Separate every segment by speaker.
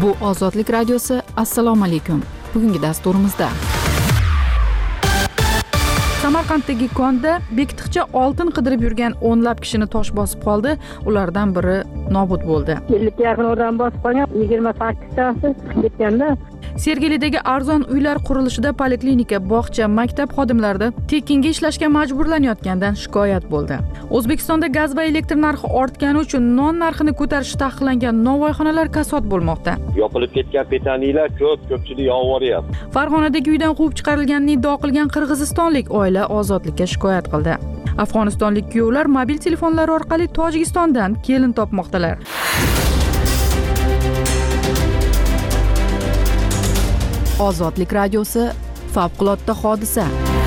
Speaker 1: Bu Ozodlik radiosi. Assalomu alaykum. Bugungi dasturimizda Samarqanddagi konda bekitiqcha oltin qidirib yurgan o'nlab kishini tosh bosib qoldi. Ulardan biri nobud bo'ldi.
Speaker 2: 50 ga yaqin odam bosib qolgan, 28 tasi ketganda.
Speaker 1: Sergelidagi arzon uylar qurilishida poliklinika, bog'cha, maktab xodimlari tekinga ishlashga majburlanayotgandan shikoyat bo'ldi. O'zbekistonda gaz va elektr narxi ortgani uchun non narxini ko'tarish taqiqlangan novvoyxonalar kasod bo'lmoqda.
Speaker 3: Yopilib ketgan petaniyalar ko'pchilik yo'q.
Speaker 1: Farg'onadagi uydan quvib chiqarilganini iddio qilgan qirg'izistonlik oila ozodlikka shikoyat qildi. Afg'onistonlik kuyovlar mobil telefonlar orqali Tojikistondan kelin topmoqdalar. Ozodlik radiosi. Favqulodda hodisa.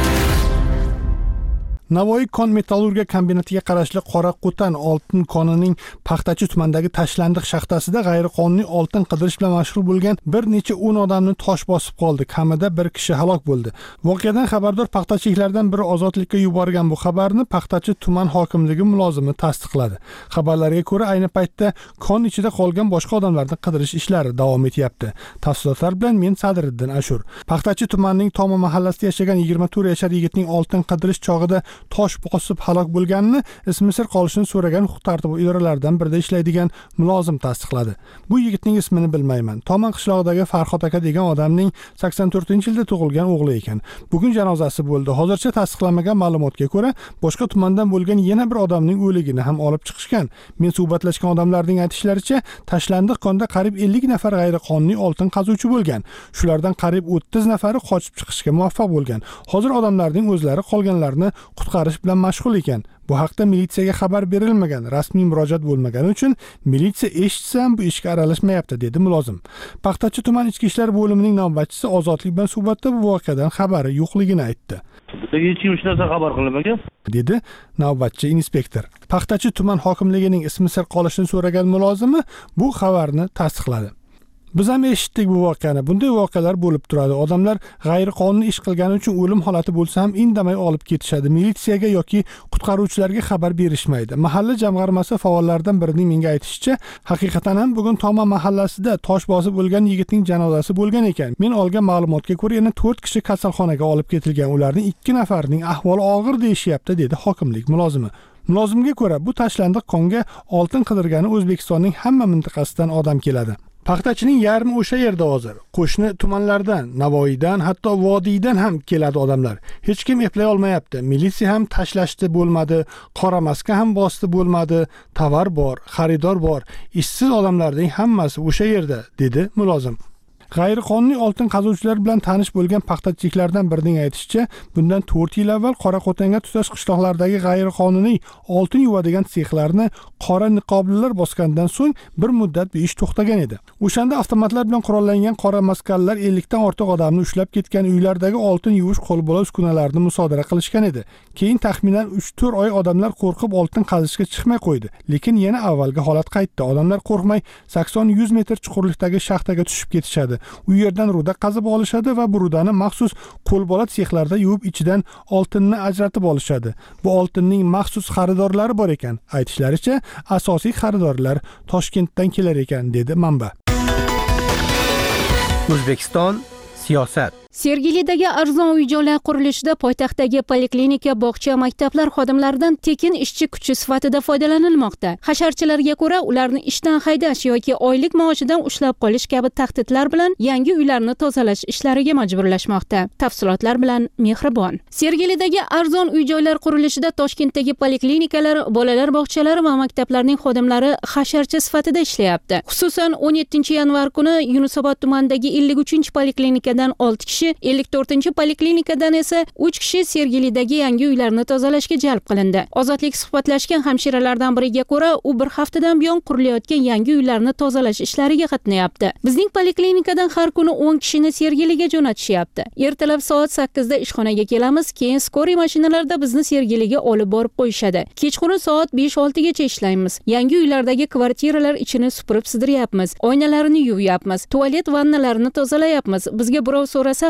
Speaker 4: Navoiy kon metallurgiya kombinatiga qarashli Qoraqo'tan oltin konining Paxtachi tumanidagi tashlandiq shaxtasida g'ayriqonuniy oltin qidirish bilan mashg'ul bo'lgan bir necha 10 odamni tosh bosib qoldi. Kamida bir kishi halok bo'ldi. Voqeadan xabardor paxtachiliklardan biri ozodlikka yuborgan bu xabarni Paxtachi tuman hokimligi mulozimi tasdiqladi. Xabarlarga ko'ra, ayni paytda kon ichida qolgan boshqa odamlarni qidirish ishlari davom etyapti. Tafsilotlar bilan men Sadriddin Ashur. Paxtachi tumanining Toma mahallasida yashagan 24 yashar yigitning oltin qidirish chog'ida tosh bosib halok bo'lganini ismi sir qolishini so'ragan huquq-tartibot idoralaridan birida ishlaydigan mulozim tasdiqladi. Bu yigitning ismini bilmayman. Toman qishlog'idagi Farhod aka degan odamning 84-yilda tug'ilgan o'g'li ekan. Bugun janozasi bo'ldi. Hozircha tasdiqlanmagan ma'lumotga ko'ra, boshqa tumandan bo'lgan yana bir odamning o'ligini ham olib chiqishgan. Men suhbatlashgan odamlarning aytishlaricha, tashlandiq konda qariyb 50 nafar g'ayriqonuniy oltin qazuvchi bo'lgan. Shulardan qariyb 30 nafari qochib chiqishga muvaffaq bo'lgan. Hozir odamlarning o'zlari qolganlarni qutqarish bilan mashg'ul ekan. Bu haqda militsiyaga xabar berilmagan, rasmiy murojaat bo'lmagani uchun militsiya eshitsa ham bu ishga aralashmayapti, dedi mulozim. Paxtachi tuman ichki ishlar bo'limining navbatchisi Ozodlik bilan suhbatda bu voqeadan xabari yo'qligini aytdi.
Speaker 5: Hech kim hech narsa xabar qilmagan,
Speaker 4: dedi navbatchi inspektor. Paxtachi tuman hokimligining ismi sir qolishini so'ragan mulozimi bu xabarni tasdiqladi. Biz ham eshitdik bu voqeani. Bunday voqealar bo'lib turadi. Odamlar g'ayriqonuniy ish qilgani uchun o'lim holati bo'lsa ham indamay olib ketishadi. Militsiyaga yoki qutqaruvchilarga xabar berishmaydi. Mahalla jamg'armasi faollaridan birining menga aytishicha, haqiqatan ham bugun Toma mahallasida tosh bosib o'lgan yigitning janozasi bo'lgan ekan. Men olgan ma'lumotga ko'ra yana 4 kishi kasalxonaga olib ketilgan. Ularning 2 nafarining ahvoli og'ir deyishyapti, dedi hokimlik mulozimi. Mulozimga ko'ra, bu tashlandiq konga oltin qidirgani O'zbekistonning hamma mintaqasidan odam keladi. Paxtachining yarmi o'sha yerda hozir. Qo'shni tumanlardan, Navoiydan, hatto vodiydan ham keladi odamlar. Hech kim eplay olmayapti. Militsiya ham tashlashdi bo'lmadi, qora maska ham bosdi bo'lmadi. Tovar bor, xaridor bor. Ishsiz odamlarning hammasi o'sha yerda, dedi mulozim. G'ayriqonuniy oltin qazuvchilar bilan tanish bo'lgan paxtachiliklardan birining aytishicha, bundan 4 yil avval Qoraqo'tonga tutash qishloqlardagi g'ayriqonuniy oltin yuvadigan sexlarni qora niqoblilar bosgandan so'ng bir muddat bu ish to'xtagan edi. O'shanda avtomatlar bilan qurollangan qora maskallar 50 dan ortiq odamni ushlab ketgan, uylardagi oltin yuvish qo'lbola uskunalarni musodara qilishgan edi. Keyin taxminan 3-4 oy odamlar qo'rqib oltin qazishga chiqmay qo'ydi. Lekin yana avvalgi holat qaytdi. Odamlar qo'rqmay 80-100 metr chuqurlikdagi shaxtaga tushib ketishadi. U yerdan ruda qazib olishadi va bu rudani maxsus qo'lbola sexlarda yuvib ichidan oltinni ajratib olishadi. Bu oltinning maxsus xaridorlari bor ekan. Aytishlaricha, asosiy xaridorlar Toshkentdan kelar ekan, dedi manba.
Speaker 6: O'zbekiston siyosat.
Speaker 7: Sergelidagi arzon uy-joylar qurilishida poytaxtdagi poliklinika, bog'cha, maktablar xodimlaridan tekin ishchi kuchi sifatida foydalanilmoqda. Hasharchilarga ko'ra, ularni ishdan haydash yoki oylik maoshidan ushlab qolish kabi tahdidlar bilan yangi uylarni tozalash ishlariga majburlashmoqda. Tafsilotlar bilan Mehribon. Sergelidagi arzon uy-joylar qurilishida Toshkentdagi poliklinikalar, bolalar bog'chalari va maktablarning xodimlari hasharchi sifatida ishlayapti. Xususan 17-yanvar kuni Yunusobod tumanidagi 53-poliklinikadan 6 kishi, 54-poliklinikadan esa 3 kishi Sergelidagi yangi uylarni tozalashga jalb qilindi. Ozodlik suhbatlashgan hamshiralardan biriga ko'ra, u bir haftadan buyon qurilayotgan yangi uylarni tozalash ishlariga qatnayapti. Bizning poliklinikadan har kuni 10 kishini Sergeliga jo'natishyapti. Ertalab soat 8 da ishxonaga kelamiz, keyin skoriy mashinalarda bizni Sergeliga olib borib qo'yishadi. Kechqurun soat 5-6 gacha ishlaymiz. Yangi uylardagi kvartiralar ichini supurib sidiryapmiz, oynalarini yuvyapmiz, tualet vannalarini tozalayapmiz. Bizga birov so'rasa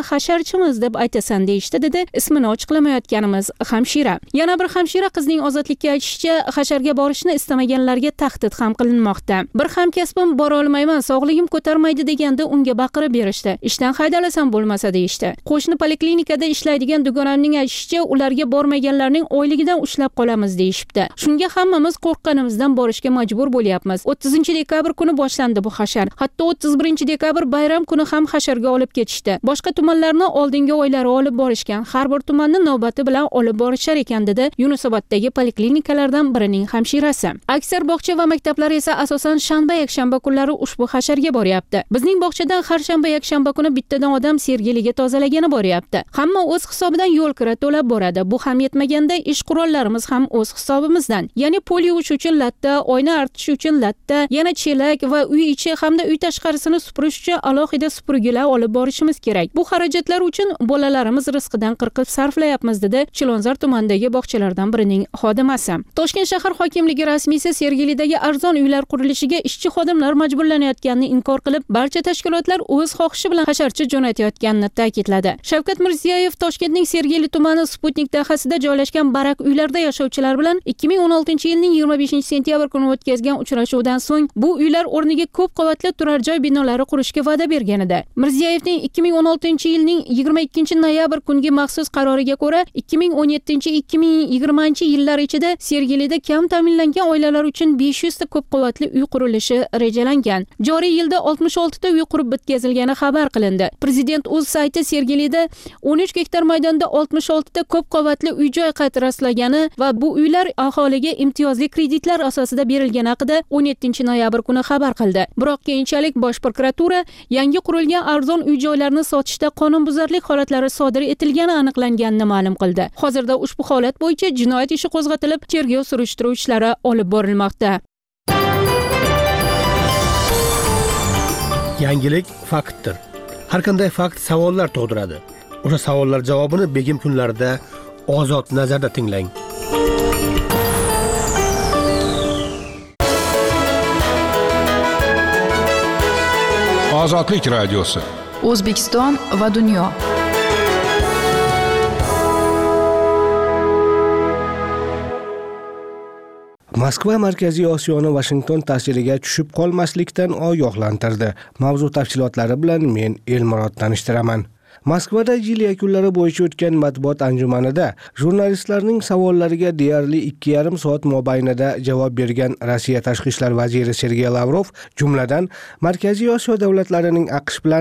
Speaker 7: hasharchimiz deb aytasan deyishdi, dedi ismini ochiqlamayotganimiz hamshira. Yana bir hamshira qizning ozodlikka aytishicha, hasharga borishni istamaganlarga tahdid ham qilinmoqda. Bir hamkasbim bora olmayman, sog'ligim ko'tarmaydi deganda unga baqirib berishdi. Ishdan haydalasam bo'lmasa deyishdi. Qo'shni poliklinikada ishlaydigan dugonamning aytishicha, ularga bormaganlarning oyligidan ushlab qolamiz deyishibdi. Shunga hammamiz qo'rqqanimizdan borishga majbur bo'lyapmiz. 30-dekabr kuni boshlandi bu hashar. Hatto 31-dekabr bayram kuni ham hasharga olib ketishdi. Boshqa tumanlarni oldingi oylari olib borishgan. Har bir tumanni navbati bilan olib borishar ekan, dedi Yunusoboddagi poliklinikalardan birining hamshirasi. Aksar bog'cha va maktablar esa asosan shanba yakshanba kunlari ushbu hasharga boryapti. Bizning bog'chadan har shanba yakshanba kuni bittadan odam Sergeliga tozalagani boryapti. Hamma o'z hisobidan yo'l kira to'lab boradi. Bu ham yetmaganda ish qurollarimiz ham o'z hisobimizdan. Ya'ni pol yuvish uchun latta, oyna artish uchun latta, yana chelak va uy ichi hamda uy tashqarisini supurish uchun alohida supurgilar olib borishimiz kerak. Bu xarajatlar uchun bolalarimiz rizqidan qirqib sarflayapmiz, dedi Chilonzor tumanidagi bog'chalardan birining xodimasi. Toshkent shahar hokimligi rasmiysi Sergelidagi arzon uylar qurilishiga ishchi xodimlar majburlanayotganini inkor qilib, barcha tashkilotlar o'z xohishi bilan hasharchi jo'natayotganini ta'kidladi. Shavkat Mirziyoyev Toshkentning Sergeli tumani Sputnik dahasida joylashgan barak uylarda yashovchilar bilan 2016-yilning 25-sentyabr kuni o'tkazgan uchrashuvdan so'ng bu uylar o'rniga ko'p qavatli turar joy binolari qurishga va'da bergan edi. Mirziyoyevning 2016-yilning 22-noyabr kungi maxsus qaroriga ko'ra 2017-2020-yillar ichida Sergelida kam ta'minlangan oilalar uchun 500 ta ko'p qavatli uy qurilishi rejalangan. Joriy yilda 66 ta uy qurib bitkazilgani xabar qilindi. Prezident o'z sayti Sergelida 13 gektar maydonda 66 ta ko'p qavatli uy-joy qayta va bu uylar aholiga imtiyozli kreditlar asosida berilgani haqida 17-noyabr kuni xabar qildi. Biroq keyinchalik Bosh prokuratura yangi qurilgan arzon uy-joylarni sotishda qonunbuzarlik holatlari sodir etilgani aniqlanganini ma'lum qildi. Hozirda ushbu holat bo'yicha jinoyat ishi qo'zg'atilib, tergov surishtiruv ishlari olib borilmoqda.
Speaker 6: Yangilik faktdir. Har qanday fakt savollar tug'diradi. O'sha savollar javobini begim kunlarida ozod nazarda tinglang.
Speaker 8: Ozodlik radiosi.
Speaker 1: O'zbekiston va dunyo.
Speaker 6: Moskva Markaziy Osiyoni Washington ta'siriga tushib qolmaslikdan ogohlantirdi. Mavzu tafsilotlari bilan men Elmurod tanishtiraman. Moskvada yil yakunlari bo'yicha o'tgan matbuot anjumanida jurnalistlarning savollariga deyarli 2,5 soat mobaynida javob bergan Rossiya tashqi ishlar vaziri Sergey Lavrov, jumladan Markaziy Osiyo davlatlarining AQSh bilan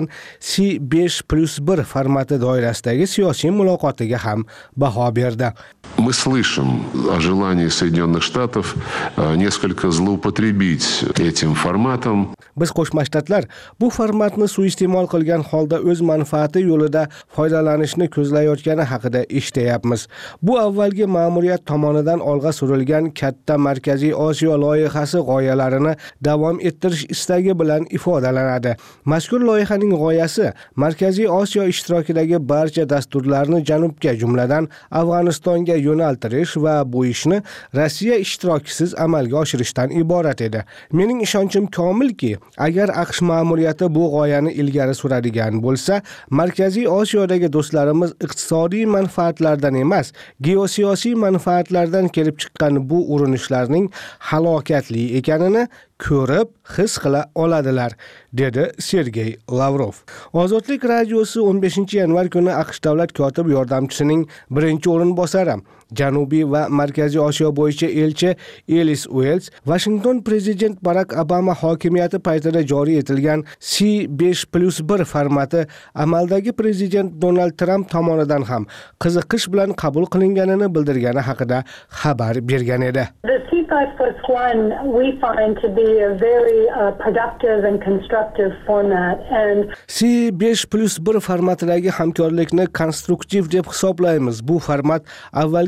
Speaker 6: C5+1 formati doirasidagi siyosiy muloqotiga ham baho berdi.
Speaker 8: Мы слышим о желании Соединенных Штатов несколько злоупотребить этим форматом.
Speaker 6: Biz Qo'shma Shtatlar bu formatni suiiste'mol qilgan holda o'z manfaati yo'lida foydalanishni ko'zlayotgani haqida eshityapmiz. Bu avvalgi ma'muriyat tomonidan olg'a surilgan katta Markaziy Osiyo loyihasi g'oyalarini davom ettirish istagi bilan ifodalanadi. Mazkur loyihaning g'oyasi Markaziy Osiyo ishtirokidagi barcha dasturlarni janubga, jumladan Afg'onistonga yo'naltirish va bu ishni Rossiya ishtirokisiz amalga oshirishdan iborat edi. Mening ishonchim komilki, agar AQSh ma'muriyati bu g'oyani ilgari suradigan bo'lsa, Markaziy Osiyodagi do'stlarimiz iqtisodiy manfaatlardan emas, geosiyosiy manfaatlardan kelib chiqqan bu urinishlarning halokatli ekanini ko'rib, his qila oladilar, dedi Sergey Lavrov. Ozodlik radiosi 15-yanvar kuni AQSh davlat kotibi yordamchisining birinchi o'rinbosari, Janubiy va Markaziy Osiyo bo'yicha elchi Elis Uels, Washington prezident Barack Obama hokimiyati paytida joriy etilgan C5+1 formati amaldagi prezident Donald Trump tomonidan ham qiziqish bilan qabul qilinganini bildirgani haqida xabar bergan edi.
Speaker 2: The C5+1 we find to be a very productive and constructive format, and
Speaker 6: C5+1 formatidagi hamkorlikni konstruktiv deb hisoblaymiz. Bu format avvalgi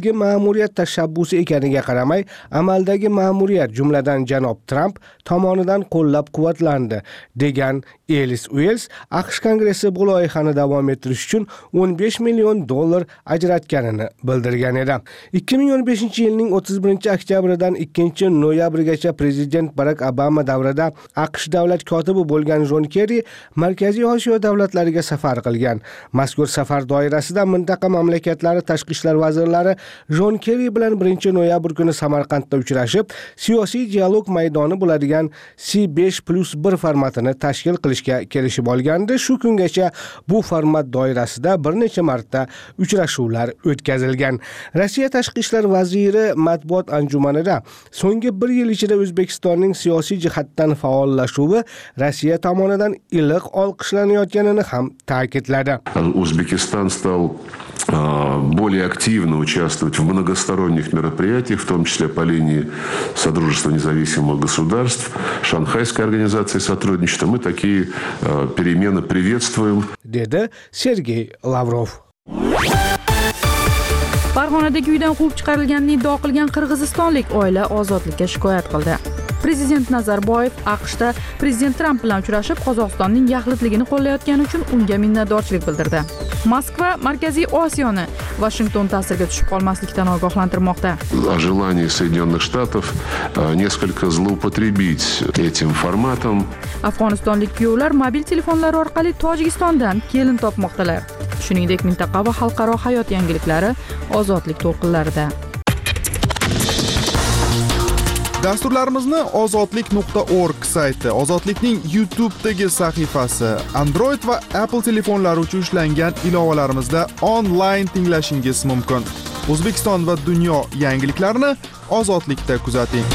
Speaker 6: avvalgi ma'muriyat tashabbusi ekaniga qaramay, amaldagi ma'muriyat, jumladan janob Trump tomonidan qo'llab-quvvatlandi, degan Elis Uels AQSh Kongressi bu loyihani davom ettirish uchun $15 million ajratganini bildirgan edi. 2015-yilning 31-oktyabridan 2-noyabrgacha prezident Barack Obama davrida AQSh davlat kotibi bo'lgan Jon Kerri Markaziy Osiyo davlatlariga safar qilgan. Mazkur safar doirasida mintaqa mamlakatlari tashqi ishlar vazirlari Jon Kerri bilan 1-noyabr kuni Samarqandda uchrashib, siyosiy dialog maydoni bo'ladigan C5+1 formatini tashkil qilishga kelishib olgandi. Shu kungacha bu format doirasida bir necha marta uchrashuvlar o'tkazilgan. Rossiya tashqi ishlar vaziri matbuot anjumanida so'nggi 1 yil ichida O'zbekistonning siyosiy jihatdan faollashuvi Rossiya tomonidan iliq olqishlanayotganini ham ta'kidladi.
Speaker 8: O'zbekiston стал более активно участвовать в многосторонних мероприятиях, в том числе по линии Содружества независимых государств, Шанхайской организации сотрудничества. Мы такие перемены приветствуем.
Speaker 6: Dedi Sergey Lavrov.
Speaker 1: Farg'onadagi uydan quvib chiqarilganini iddao qilgan qirg'izistonlik oila ozodlikka shikoyat qildi. Prezident Nazarboyev AQShda prezident Tramp bilan uchrashib, Qozog'istonning yaxlitligini qo'llayotgani uchun unga minnatdorchilik bildirdi. Moskva Markaziy Osiyoni Washington ta'siriga tushib qolmaslikdan ogohlantirmoqda.
Speaker 8: О желании Соединенных Штатов несколько злоупотребить этим форматом.
Speaker 1: Afg'onistonlik kuyovlar mobil telefonlar orqali Tojikistondan kelin topmoqdalar. Shuningdek, mintaqa va xalqaro hayot yangiliklari ozodlik to'lqinlarida.
Speaker 9: Dasturlarimizni ozodlik.org sayti, Ozodlikning YouTube'dagi sahifasi, Android va Apple telefonlari uchun ishlangan ilovalarimizda onlayn tinglashingiz mumkin. O'zbekiston va dunyo yangiliklarini Ozodlikda kuzating.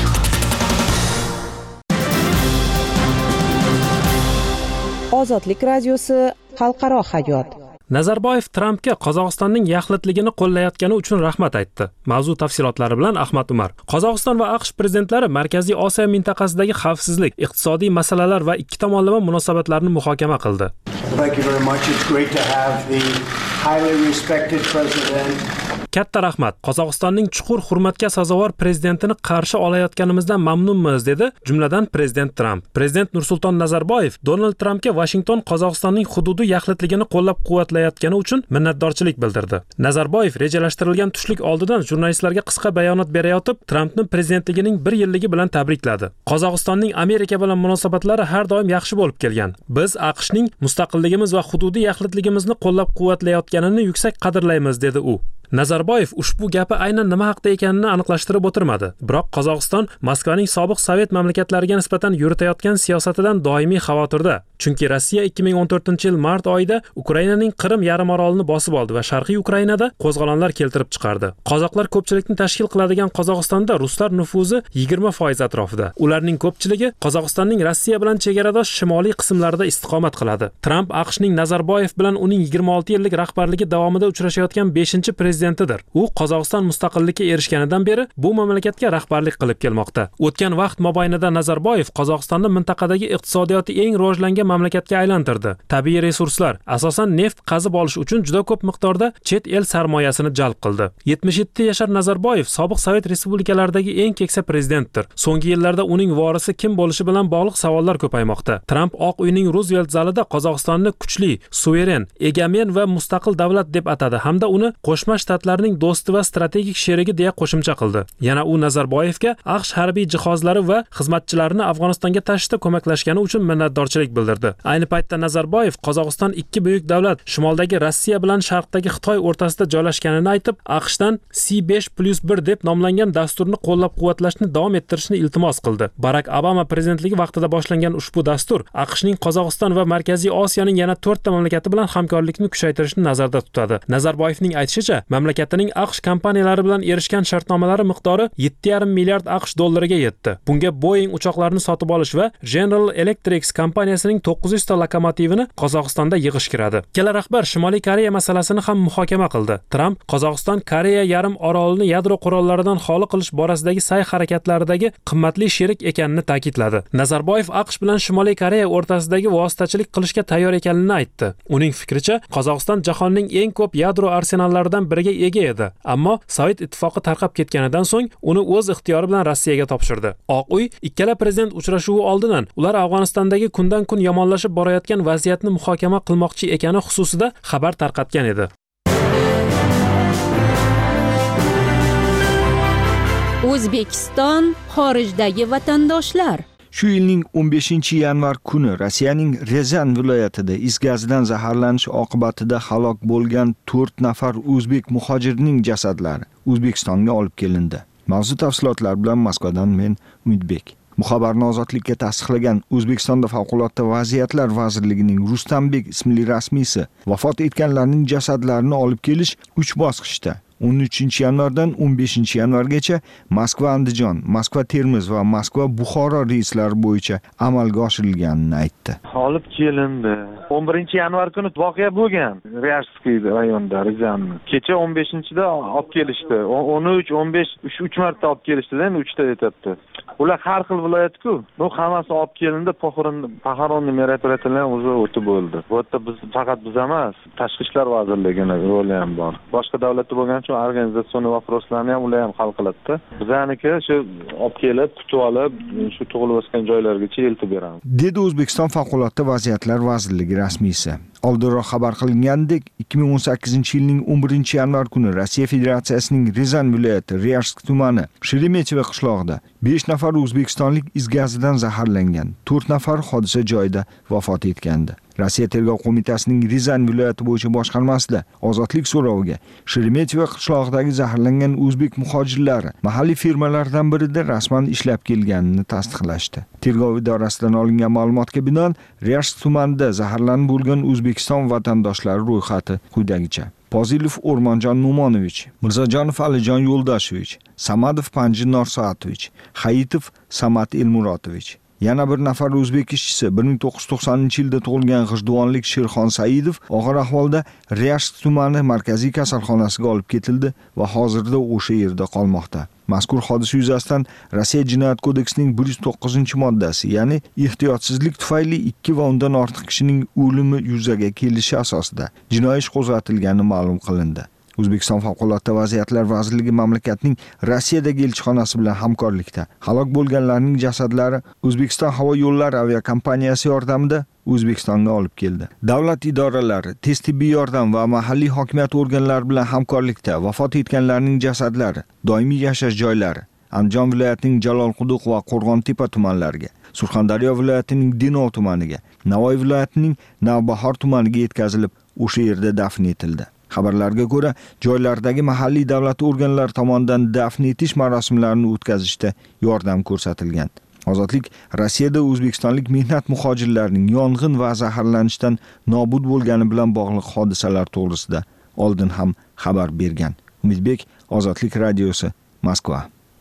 Speaker 10: Ozodlik radiosi xalqaro hayot.
Speaker 11: Nazarboyev Trampga Qozog'istonning yaxlitligini qo'llayotgani uchun rahmat aytdi. Mavzu tafsilotlari bilan Ahmad Umar. Qozog'iston va AQSh prezidentlari Markaziy Osiyo mintaqasidagi xavfsizlik, iqtisodiy masalalar va ikki tomonlama munosabatlarni muhokama qildi.
Speaker 12: Thank you very much. It's great to have the highly respected president.
Speaker 11: Katta rahmat. Qozog'istonning chuqur hurmatga sazovor prezidentini qarshi olayotganimizdan mamnunmiz, dedi jumladan prezident Tramp. Prezident Nursulton Nazarboyev Donald Trampga Washington Qozog'istonning hududi yaxlitligini qo'llab-quvvatlayotgani uchun minnatdorchilik bildirdi. Nazarboyev rejalashtirilgan tushlik oldidan jurnalistlarga qisqa bayonot berayotib, Trampning prezidentligining 1 yilligi bilan tabrikladi. Qozog'istonning Amerika bilan munosabatlari har doim yaxshi bo'lib kelgan. Biz AQShning mustaqilligimiz va hududiy yaxlitligimizni qo'llab-quvvatlayotganini yuksak qadrlaymiz, dedi u. Nazarboyev ushbu gapi aynan nima haqida ekanini aniqlashtirib o'tirmadi. Biroq Qozog'iston Moskvaning sobiq sovet mamlakatlariga nisbatan yuritayotgan siyosatidan doimiy xavotirda. Chunki Rossiya 2014-yil mart oyida Ukrainaning Qrim yarimorolini bosib oldi va Sharqiy Ukrainada qo'zg'olonlar keltirib chiqardi. Qozoqlar ko'pchilikni tashkil qiladigan Qozog'istonda ruslar nufuzi 20% atrofida. Ularning ko'pchiligi Qozog'istonning Rossiya bilan chegaradosh shimoliy qismlarida istiqomat qiladi. Tramp AQShning Nazarboyev bilan uning 26 yillik rahbarligi davomida uchrashayotgan 5-prezidentidir. U Qozog'iston mustaqillikka erishganidan beri bu mamlakatga rahbarlik qilib kelmoqda. O'tgan vaqt mobaynida Nazarboyev Qozog'istonni mintaqadagi iqtisodiyoti eng rivojlangan mamlakatga aylantirdi. Tabiiy resurslar, asosan neft qazib olish uchun juda ko'p miqdorda chet el sarmoyasini jalb qildi. 77 yashar Nazarboyev sobiq Sovet respublikalaridagi eng keksa prezidentdir. So'nggi yillarda uning vorisi kim bo'lishi bilan bog'liq savollar ko'paymoqda. Tramp Oq uyning Roosevelt zalida Qozog'istonni kuchli, suveren, egamen va mustaqil davlat deb atadi hamda uni Qo'shma Shtatlarning do'sti va strategik sherigi deya qo'shimcha qildi. Yana u Nazarboyevga AQSh harbiy jihozlari va xizmatchilarini Afg'onistonga tashishda ko'maklashgani uchun minnatdorchilik bildirdi. Ayni paytda Nazarboyev Qozog'iston ikki buyuk davlat, shimoldagi Rossiya bilan sharqdagi Xitoy o'rtasida joylashganini aytib, AQShdan C5+1 deb nomlangan dasturni qo'llab-quvvatlashni davom ettirishni iltimos qildi. Barack Obama prezidentligi vaqtida boshlangan ushbu dastur AQShning Qozog'iston va Markaziy Osiyoning yana 4 ta mamlakati bilan hamkorlikni kuchaytirishni nazarda tutadi. Nazarboyevning aytishicha, mamlakatining AQSh kompaniyalari bilan erishgan shartnomalari miqdori 7,5 milliard AQSh dollariga yetdi. Bunga Boeing uchoqlarini sotib olish va General Electric kompaniyasining 900 ta lokomotivini Qozog'istonda yig'ish kiradi. Ikkala rahbar Shimoliy Koreya masalasini ham muhokama qildi. Tramp Qozog'iston Koreya yarim orolini yadro qurollaridan xoli qilish borasidagi sa'y harakatlaridagi qimmatli sherik ekanini ta'kidladi. Nazarboyev AQSh bilan Shimoliy Koreya o'rtasidagi vositachilik qilishga tayyor ekanini aytdi. Uning fikricha, Qozog'iston jahonning eng ko'p yadro arsenallaridan biriga huquqlariga ega edi, ammo Sovet ittifoqi tarqab ketganidan so'ng uni o'z ixtiyori bilan Rossiyaga topshirdi. Oq uy ikkala prezident uchrashuvi oldidan ular Afg'onistondagi kundan kun yomonlashib borayotgan vaziyatni muhokama qilmoqchi ekani xususida xabar tarqatgan edi.
Speaker 7: O'zbekiston xorijdagi vatandoshlar.
Speaker 13: Shu yilning 15-yanvar kuni Rossiyaning Rezan viloyatida is gazidan zaharlanish oqibatida halok bo'lgan 4 nafar o'zbek muhojirning jasadlari O'zbekistonga olib kelindi. Mavzu tafsilotlar bilan Moskvadan men Umidbek. Bu xabarni Ozodlikka tasdiqlagan O'zbekistonda favqulodda vaziyatlar vazirligining Rustambek ismli rasmiysi vafot etganlarning jasadlarini olib kelish 3 bosqichda 13-yanvardan 15-yanvargacha Moskva-Andijon, Moskva-Termiz va Moskva-Buxoro reyslari bo'yicha amalga oshirilganini aytdi.
Speaker 14: Olib kelindi. 11-yanvar kuni voqea bo'lgan. Ryazskiy rayonida, Rizanni. Kecha 15-da olib kelishdi. 13, 15, 3 marta olib kelishdi-da, 3 ta aytibdi. Ular har xil viloyat-ku. Bu hammasi olib kelindi, Paxaronning merapretlardan o'zi o'tib bo'ldi. Bu yerda biz faqat biz emas, Tashqi ishlar vazirligining roli ham bor. Boshqa davlatda bo'lgan organizatsion vопроslarni ham ular ham hal qiladi. Bizaniki shu olib kelib, kutib olib, shu tug'ilib o'sgan joylargacha eltib beramiz.
Speaker 13: Dedi O'zbekiston favqulodda vaziyatlar vazirligi rasmiysi. Oldinroq xabar qilinganidek, 2018-yilning 11-yanvar kuni Rossiya Federatsiyasining Rizan viloyati Ryazsk tumani Sheremetyevo qishlog'ida 5 nafar o'zbekistonlik is gazidan zaharlangan, 4 nafar hodisa joyida vafot etgandi. Rossiya Tergov qo'mitasining Rizan viloyati bo'yicha boshqarmasida ozodlik so'roviga Sheremetyevo qishlog'idagi zaharlangan o'zbek muhojirlari mahalliy firmalardan birida rasman ishlab kelganini tasdiqlashdi. Tergov idorasidan olingan ma'lumotga binoan Ryazsk tumanida zaharlanib bo'lgan O'zbekiston vatandoshlari ro'yxati quyidagicha: Pozilov O'rmonjon Numonovich, Mirzajonov Alijon Yo'ldashevich, Samadov Panji Norsoatovich, Hayitov Samat Elmurotovich. Yana bir nafar o'zbek ishchisi 1990-yilda tug'ilgan G'ijduvonlik Sherxon Saidov og'ir ahvolda Ryazsk tumani markaziy kasalxonasiga olib ketildi va hozirda o'sha yerda qolmoqda. Mazkur hodisa yuzasidan Rossiya Jinoyat kodeksining 109-moddasi, ya'ni ehtiyotsizlik tufayli 2 va undan ortiq kishining o'limi yuzaga kelishi asosida jinoiy ish qo'zg'atilgani ma'lum qilindi. O'zbekiston favqulodda vaziyatlar vazirligi mamlakatning Rossiyadagi elchixonasi bilan hamkorlikda halok bo'lganlarning jasadlari O'zbekiston havo yo'llari aviakompaniyasi yordamida O'zbekistonga olib keldi. Davlat idoralari, tez tibbiy yordam va mahalliy hokimiyat organlari bilan hamkorlikda vafot etganlarning jasadlari doimiy yashash joylari Andijon viloyatining Jalolquduq va Qo'rg'ontepa tumanlariga, Surxondaryo viloyatining Denov tumaniga, Navoiy viloyatining Navbahor tumaniga yetkazilib, o'sha yerda dafn etildi. Xabarlarga ko'ra, joylardagi mahalliy davlat organlari tomonidan dafn etish marosimlarini o'tkazishda yordam ko'rsatilgan. Ozodlik Rossiyada o'zbekistonlik mehnat muhojirlarining yong'in va zaharlanishdan nobud bo'lgani bilan bog'liq hodisalar to'g'risida oldin ham xabar bergan. Umidbek, Ozodlik radiosi, Moskva.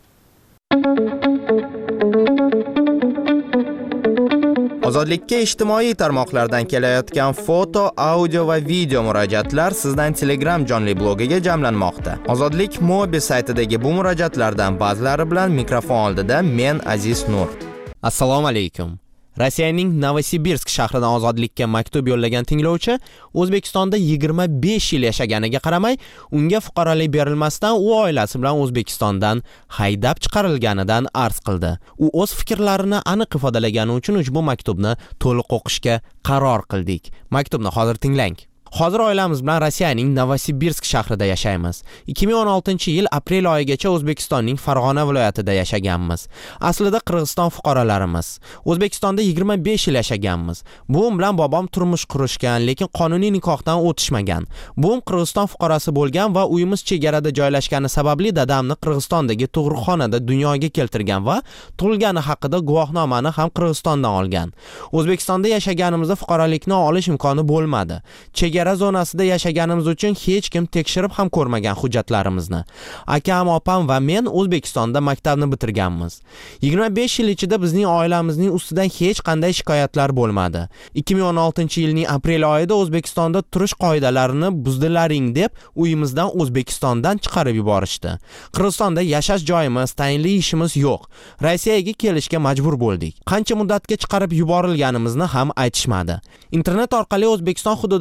Speaker 15: Ozodlikka ijtimoiy tarmoqlardan kelayotgan foto, audio va video murojaatlar sizdan Telegram jonli blogiga jamlanmoqda. Ozodlik Mobi saytidagi bu murojaatlardan ba'zilari bilan mikrofon oldida men Aziz Nur. Assalomu alaykum. Rossiyaning Novosibirsk shahridan ozodlikka maktub yo'llagan tinglovchi O'zbekistonda 25 yil yashaganiga qaramay, unga fuqarolik berilmasdan u oilasi bilan O'zbekistondan haydab chiqarilganidan arz qildi. U o'z fikrlarini aniq ifodalagani uchun ushbu maktubni to'liq o'qishga qaror qildik. Maktubni hozir tinglang. Hozir oilamiz bilan Rossiyaning Novosibirsk shahrida yashaymiz. 2016-yil aprel oyigacha O'zbekistonning Farg'ona viloyatida yashaganmiz. Aslida Qirg'iziston fuqarolarimiz. O'zbekistonda 25 yil yashaganmiz. Buvim bilan bobom turmush qurishgan, lekin qonuniy nikohdan o'tishmagan. Buvim Qirg'iziston fuqarosi bo'lgan va uyimiz chegarada joylashgani sababli dadamni Qirg'izistondagi tug'ruqxonada dunyoga keltirgan va tug'ilgani haqida guvohnomani ham Qirg'izistondan olgan. O'zbekistonda yashaganimizda fuqarolikni olish imkoni bo'lmadi. Chegara zonasida yashaganimiz uchun hech kim tekshirib ham ko'rmagan hujjatlarimizni. Akam, opam va men O'zbekistonda maktabni bitirganmiz. 25 yil ichida bizning oilamizning ustidan hech qanday shikoyatlar bo'lmadi. 2016-yilning aprel oyida O'zbekistonda turish qoidalarini buzdilaring deb uyimizdan O'zbekistondan chiqarib yuborishdi. Qirg'izistonda yashash joyimiz, tayinli ishimiz yo'q. Rossiyaga kelishga majbur bo'ldik. Qancha muddatga chiqarib yuborilganimizni ham aytishmadi. Internet orqali O'zbekiston hududida bo'lish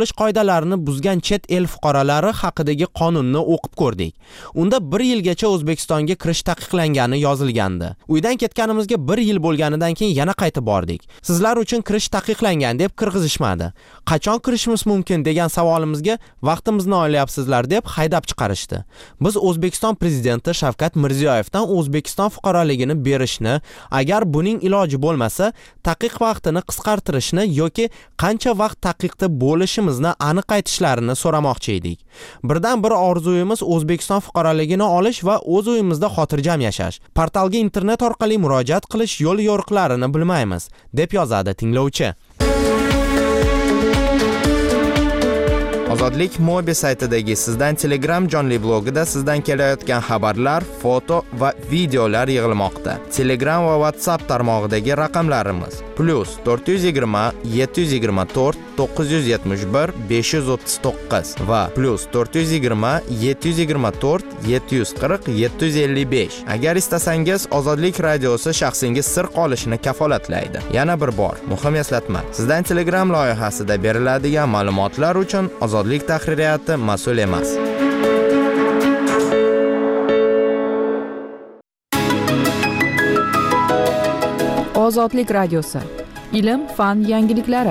Speaker 15: olish qoidalarini buzgan chet el fuqarolari haqidagi qonunni o'qib ko'rdik. Unda 1 yilgacha O'zbekistonga kirish taqiqlangani yozilgandi. Uydan ketganimizga 1 yil bo'lganidan keyin yana qaytib bordik. Sizlar uchun kirish taqiqlangan deb kirgizishmadi. Qachon kirishimiz mumkin degan savolimizga vaqtimizni olyapsizlar deb haydab chiqarishdi. Biz O'zbekiston prezidenti Shavkat Mirziyoyevdan O'zbekiston fuqaroligini berishni, agar buning iloji bo'lmasa, taqiq vaqtini qisqartirishni yoki qancha vaqt taqiqda bo'lishimizni aniq aytishlarini so'ramoqchi edik. Birdan bir orzuyimiz O'zbekiston fuqaroligini olish va o'z uyimizda xotirjam yashash. Portalga internet orqali murojaat qilish yo'l yo'riqlarini bilmaymiz, deb yozadi tinglovchi. Ozodlik Mobi saytidagi sizdan Telegram jonli blogida sizdan kelayotgan xabarlar, foto va videolar yig'ilmoqda. Telegram va WhatsApp tarmog'idagi raqamlarimiz +420 724 971 539 va +420 724 740 755. Agar istasangiz, Ozodlik radiosi shaxsingiz sir qolishini kafolatlaydi. Yana bir bor, muhim eslatma. Sizdan Telegram loyihasida beriladigan ma'lumotlar uchun Ozodlik tahririyati mas'ul emas.
Speaker 1: Ozodlik radiosi. Ilm, fan yangiliklari.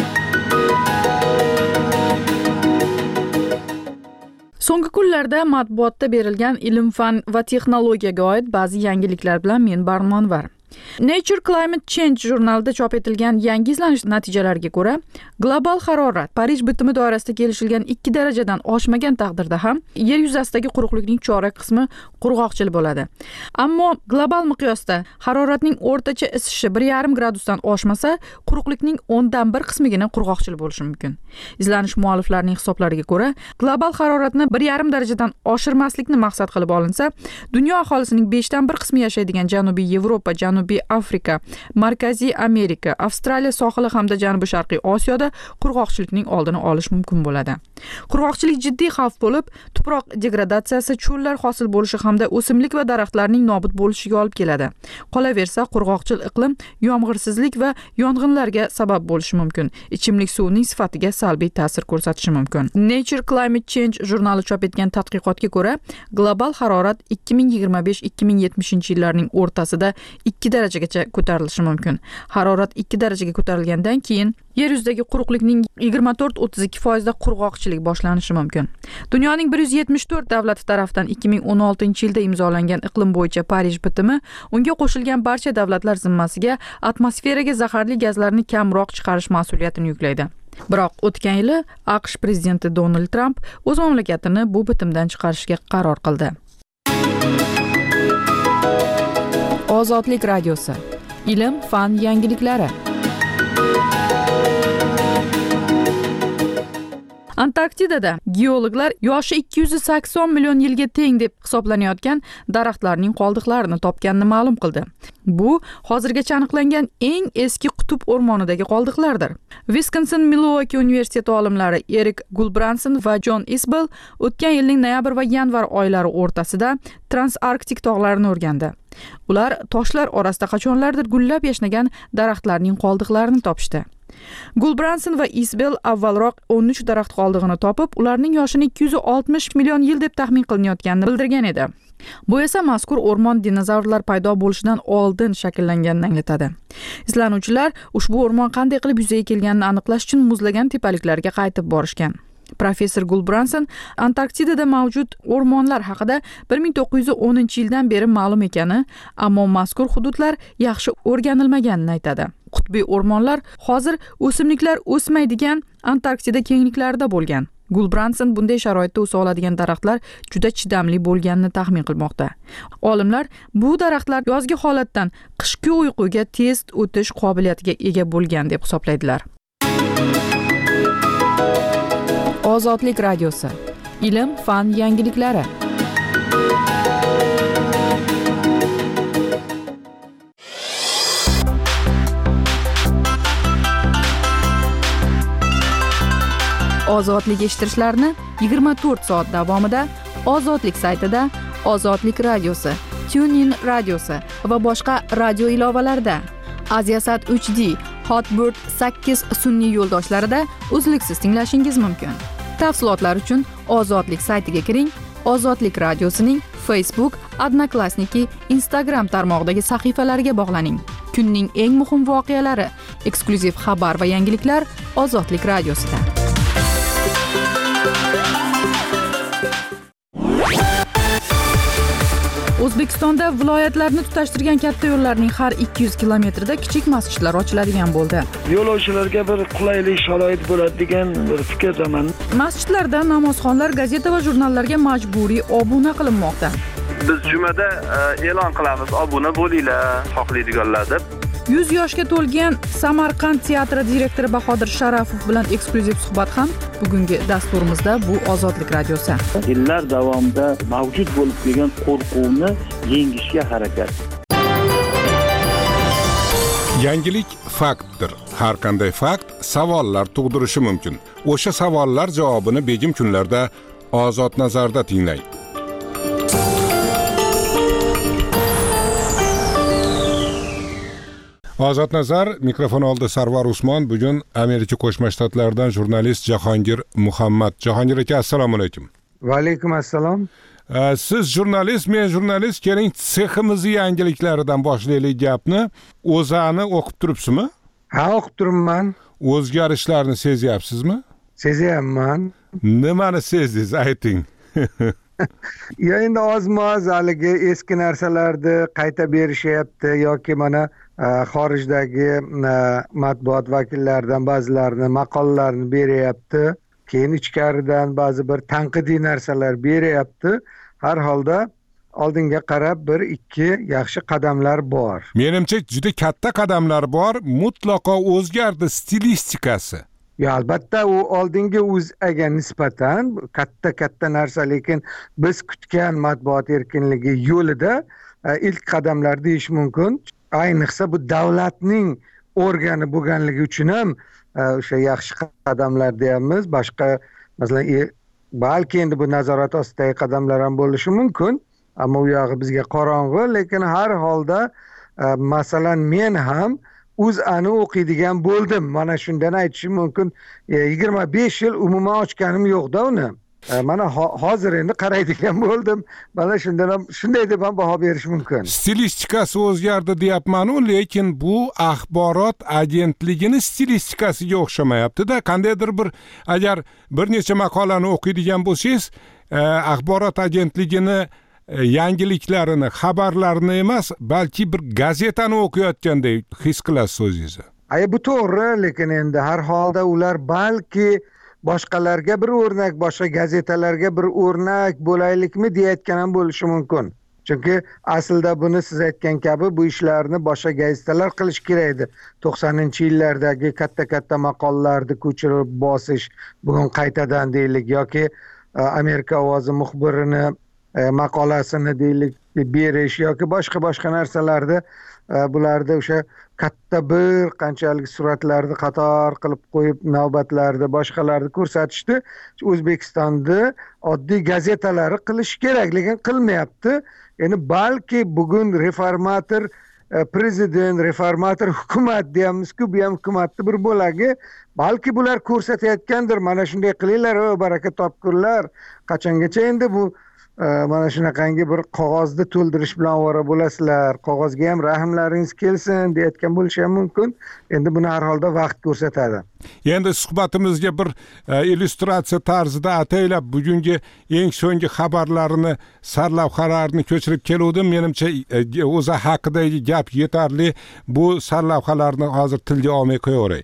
Speaker 1: So'nggi kunlarda matbuotda berilgan ilm, fan va texnologiyaga oid ba'zi yangiliklar bilan men barmonvar. Nature Climate Change jurnalida chop etilgan yangi izlanish natijalariga ko'ra, global harorat Parij bitimi doirasida kelishilgan 2 darajadan oshmagan taqdirda ham yer yuzasidagi quruqlikning chorak qismi qurg'oqchil bo'ladi. Ammo global miqyosda haroratning o'rtacha isishi 1,5 gradusdan oshmasa, quruqlikning 1/10 qismigina qurg'oqchil bo'lishi mumkin. Izlanish mualliflarining hisoblariga ko'ra, global haroratni 1,5 darajadan oshirmaslikni maqsad qilib olinsa, dunyo aholisining 5/1 qismi yashaydigan Janubiy Yevropa, Janubiy Afrika, Markaziy Amerika, Avstraliya sohili hamda Janubi-sharqiy Osiyoda qurg'oqchilikning oldini olish mumkin bo'ladi. Qurg'oqchilik jiddiy xavf bo'lib, tuproq degradatsiyasi, cho'llar hosil bo'lishi hamda o'simlik va daraxtlarning nobud bo'lishiga olib keladi. Qolaversa, qurg'oqchil iqlim yomg'irsizlik va yong'inlarga sabab bo'lishi mumkin. Ichimlik suvining sifatiga salbiy ta'sir ko'rsatishi mumkin. Nature Climate Change jurnali chop etgan tadqiqotga ko'ra, global harorat 2025-2070 yillarning o'rtasida 2 darajagacha ko'tarilishi mumkin. Harorat 2 darajaga ko'tarilgandan keyin yer yuzidagi quruqlikning 24-32% qurg'oqchilik boshlanishi mumkin. Dunyoning 174 davlati tomonidan 2016-yilda imzolangan iqlim bo'yicha Parij bitimi unga qo'shilgan barcha davlatlar zimmasiga atmosferaga zaharli gazlarni kamroq chiqarish mas'uliyatini yuklaydi. Biroq o'tgan yili AQSh prezidenti Donald Trump o'z mamlakatini bu bitimdan chiqarishga qaror qildi. Ozodlik radiosi. Ilm, fan yangiliklari. Antarktidada geologlar yoshi 280 million yilga teng deb hisoblanayotgan daraxtlarning qoldiqlarini topganini ma'lum qildi. Bu hozirgacha aniqlangan eng eski qutb o'rmonidagi qoldiqlardir. Wisconsin-Milwaukee universiteti olimlari Erik Gulbranson va John Isbell o'tgan yilning noyabr va yanvar oylari o'rtasida Transarktik tog'larini o'rgandi. Ular toshlar orasida qachonlardir gullab yashnagan daraxtlarning qoldiqlarini topishdi. Gulbranson va Isbell avvalroq 13 daraxt qoldig'ini topib, ularning yoshini 260 million yil deb taxmin qilinayotganini bildirgan edi. Bu esa mazkur o'rmon dinozavrlar paydo bo'lishidan oldin shakllanganini anglatadi. Izlanuvchilar ushbu o'rmon qanday qilib yuzaga kelganini aniqlash uchun muzlagan tepaliklarga qaytib borishgan. Professor Gulbranson Antarktidada mavjud o'rmonlar haqida 1910-yildan beri ma'lum ekani, ammo mazkur hududlar yaxshi o'rganilmaganini aytadi. Qutbiy o'rmonlar hozir o'simliklar o'smaydigan Antarktida kengliklarida bo'lgan. Gulbranson bunday sharoitda o'sa oladigan daraxtlar juda chidamli bo'lganini taxmin qilmoqda. Olimlar bu daraxtlar yozgi holatdan qishki uyquga tez o'tish qobiliyatiga ega bo'lgan deb hisoblaydilar. Ozodlik radiosi. Ilm, fan yangiliklari. Ozodlik eshittirishlarni 24 soat davomida Ozodlik saytida, Ozodlik radiosi, TuneIn radiosi va boshqa radio ilovalarida, Aziasat HD, Hotbird 8 sun'iy yo'ldoshlarida uzluksiz tinglashingiz mumkin. Tafsilotlar uchun Ozodlik saytiga kiring. Ozodlik radiosining Facebook, Odnoklassniki, Instagram tarmog'idagi sahifalariga bog'laning. Kunning eng muhim voqealari, eksklyuziv xabar va yangiliklar Ozodlik radiosida. O'zbekistonda viloyatlarni tutashtirgan katta yo'llarning har 200 kilometrida kichik masjidlar ochiladigan bo'ldi.
Speaker 16: Yo'lovchilarga bir qulaylik sharoit bo'ladi degan bir fikrdaman.
Speaker 1: Masjidlarda namozxonlar gazeta va jurnallarga majburiy obuna qilinmoqda.
Speaker 14: Biz jumada e'lon qilamiz, obuna bo'linglar, xohlaydiganlar deb.
Speaker 1: 100 yoshga to'lgan Samarqand teatri direktori Bahodir Sharafov bilan eksklyuziv suhbat ham bugungi dasturimizda. Bu Ozodlik radiosi.
Speaker 16: Yillar davomida mavjud bo'lib kelgan qo'rquvni yengishga harakat.
Speaker 17: Yangilik faktdir. Har qanday fakt savollar tug'dirishi mumkin. O'sha savollar javobini begim kunlarda Ozod nazarda tinglang. Ozod nazar, mikrofon oldi Sarvar Usmon. Bugun Amerika Qo'shma Shtatlaridan jurnalist Jahongir Muhammad. Jahongir aka, assalomu alaykum.
Speaker 18: Va alaykum assalom.
Speaker 17: Siz jurnalist, men jurnalist. Keling, seximizni yangiliklaridan boshlaylik gapni. O'zAni o'qib turibsizmi?
Speaker 18: Ha, o'qib turibman.
Speaker 17: O'zgarishlarni sezyapsizmi?
Speaker 18: Sezyapman.
Speaker 17: Nimani sezdingiz, ayting.
Speaker 18: Ya endi ozmoz haligi eski narsalarni qayta berishyapti yoki mana xorijdagi matbuot vakillaridan ba'zilarini maqolalarni beryapti. Keyin ichkaridan ba'zi bir tanqidiy narsalar beryapti. Har holda oldinga qarab 1-2 yaxshi qadamlar bor.
Speaker 17: Menimcha juda katta qadamlar bor. Mutlaqo o'zgardi stilistikasi.
Speaker 18: Ya albatta u oldingi O'zAga nisbatan katta narsa, lekin biz kutgan matbuot erkinligi yo'lida ilk qadamlar deyish mumkin. Ayniqsa bu davlatning organi bo'lganligi uchun ham o'sha yaxshi qadamlar deyamiz. Boshqa masalan balki endi bu nazorat ostidagi qadamlar ham bo'lishi mumkin, ammo u yog'i bizga qorong'u, lekin har holda masalan men ham O'zAni o'qiydigan bo'ldim. Mana shundan aytishim mumkin. 25 yil umuman ochganim yo'qda uni. Mana hozir endi qaraydigan bo'ldim. Mana shundan ham shunday deb ham baho berish mumkin.
Speaker 17: Stilistikasi o'zgardi deyapman-u, lekin bu axborot agentligining stilistikasiga o'xshamayapti-da. Qandaydir bir agar bir necha maqolani o'qiydigan bo'lsangiz, axborot agentligini yangiliklarini, xabarlarni emas, balki bir gazetani o'qiyotgandek his qilasiz o'zingizni.
Speaker 18: Bu to'g'ri, lekin endi har holda ular balki boshqalarga bir o'rnak, boshqa gazetalarga bir o'rnak bo'laylikmi deyayotgan ham bo'lishi mumkin. Chunki aslida buni siz aytgan kabi bu ishlarni boshqa gazetalar qilish kerak edi. 90-yillardagi katta maqolalarni ko'chirib bosish, bugun qaytadan deylik, yoki Amerika ovozi muxbirini maqolasini deylik berish yoki boshqa narsalarda bularda o'sha katta bir qanchalik suratlarni qator qilib qo'yib navbatlarda boshqalarni ko'rsatishdi. O'zbekistonda oddiy gazetalari qilish kerak, lekin qilmayapti. Endi balki bugun reformator prezident, reformator hukumat deyamiz-ku, bu ham hukumatning bir bo'lagi. Balki bular ko'rsatayotgandir, mana shunday qilinglar, baraka topkurlar. Qachongacha endi bu mana shunaqangi bir qog'ozni to'ldirish bilan ovora bo'lasizlar, qog'ozga ham rahmlaringiz kelsin deyotgan bo'lishi ham mumkin. Endi buni har holda vaqt ko'rsatadi.
Speaker 17: Endi suhbatimizga bir illyustratsiya tarzida ataylab bugungi eng so'nggi xabarlarini, sarlavhalarni ko'chirib keluvdim. Menimcha O'zA haqidagi gap yetarli. Bu sarlavhalarni hozir tilga olmay qo'yaveray.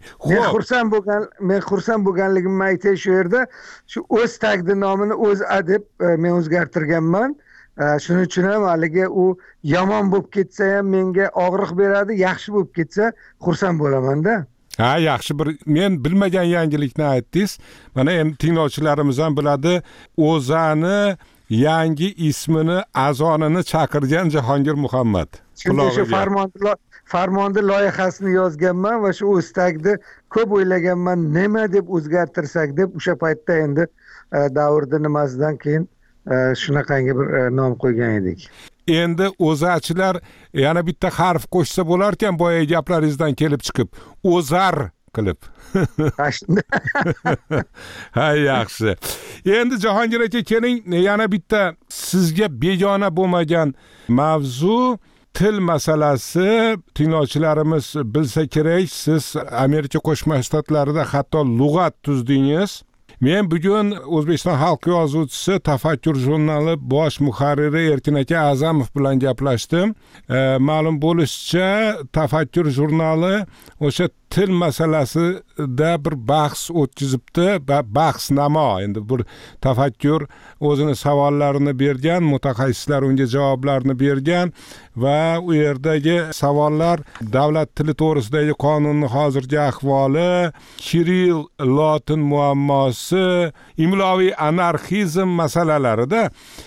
Speaker 18: Men xursand bo'lganligimni aytay shu yerda. Shu o'z tagdi nomini O'zA deb men o'zgartirganman. Shuning uchun ham haligi u yomon bo'lib ketsa ham menga og'riq beradi, yaxshi bo'lib ketsa xursand bo'laman-da.
Speaker 17: Ha, yaxshi bir men bilmagan yangilikni aytdingiz. Mana endi tinglovchilarimiz ham biladi. O'zAni yangi ismini, azonini chaqirgan Jahongir Muhammad.
Speaker 18: Shu farmonda loyihasini yozganman va shu o'stagni ko'p o'ylaganman, nima deb o'zgartirsak deb o'sha paytda endi davrda nimasidan keyin shunaqangi bir nom qo'ygan edik.
Speaker 17: endi o'zachilar yana bitta harf qo'shsa bo'lar ekan boya gaplaringizdan kelib chiqib o'zar qilib. Ha, yaxshi. Endi Jahongir aka keling, yana bitta sizga begona bo'lmagan mavzu til masalasi. Tinglovchilarimiz bilsa kerak, siz Amerika Qo'shma Shtatlarida hatto lug'at tuzdingiz. Men bugun O'zbekiston xalq yozuvchisi Tafakkur jurnali bosh muharriri Erkin aka A'zamov bilan gaplashdim. Ma'lum bo'lishicha, Tafakkur jurnali o'sha til masalasida bir bahs o'tkazibdi. Bahsnamo, endi bir Tafakkur o'zini savollarini bergan, mutaxassislar unga javoblarni bergan va u yerdagi savollar davlat tili to'g'risidagi qonunning hozirgi ahvoli, Kiril lotin muammosi, imloviy anarxizm masalalarida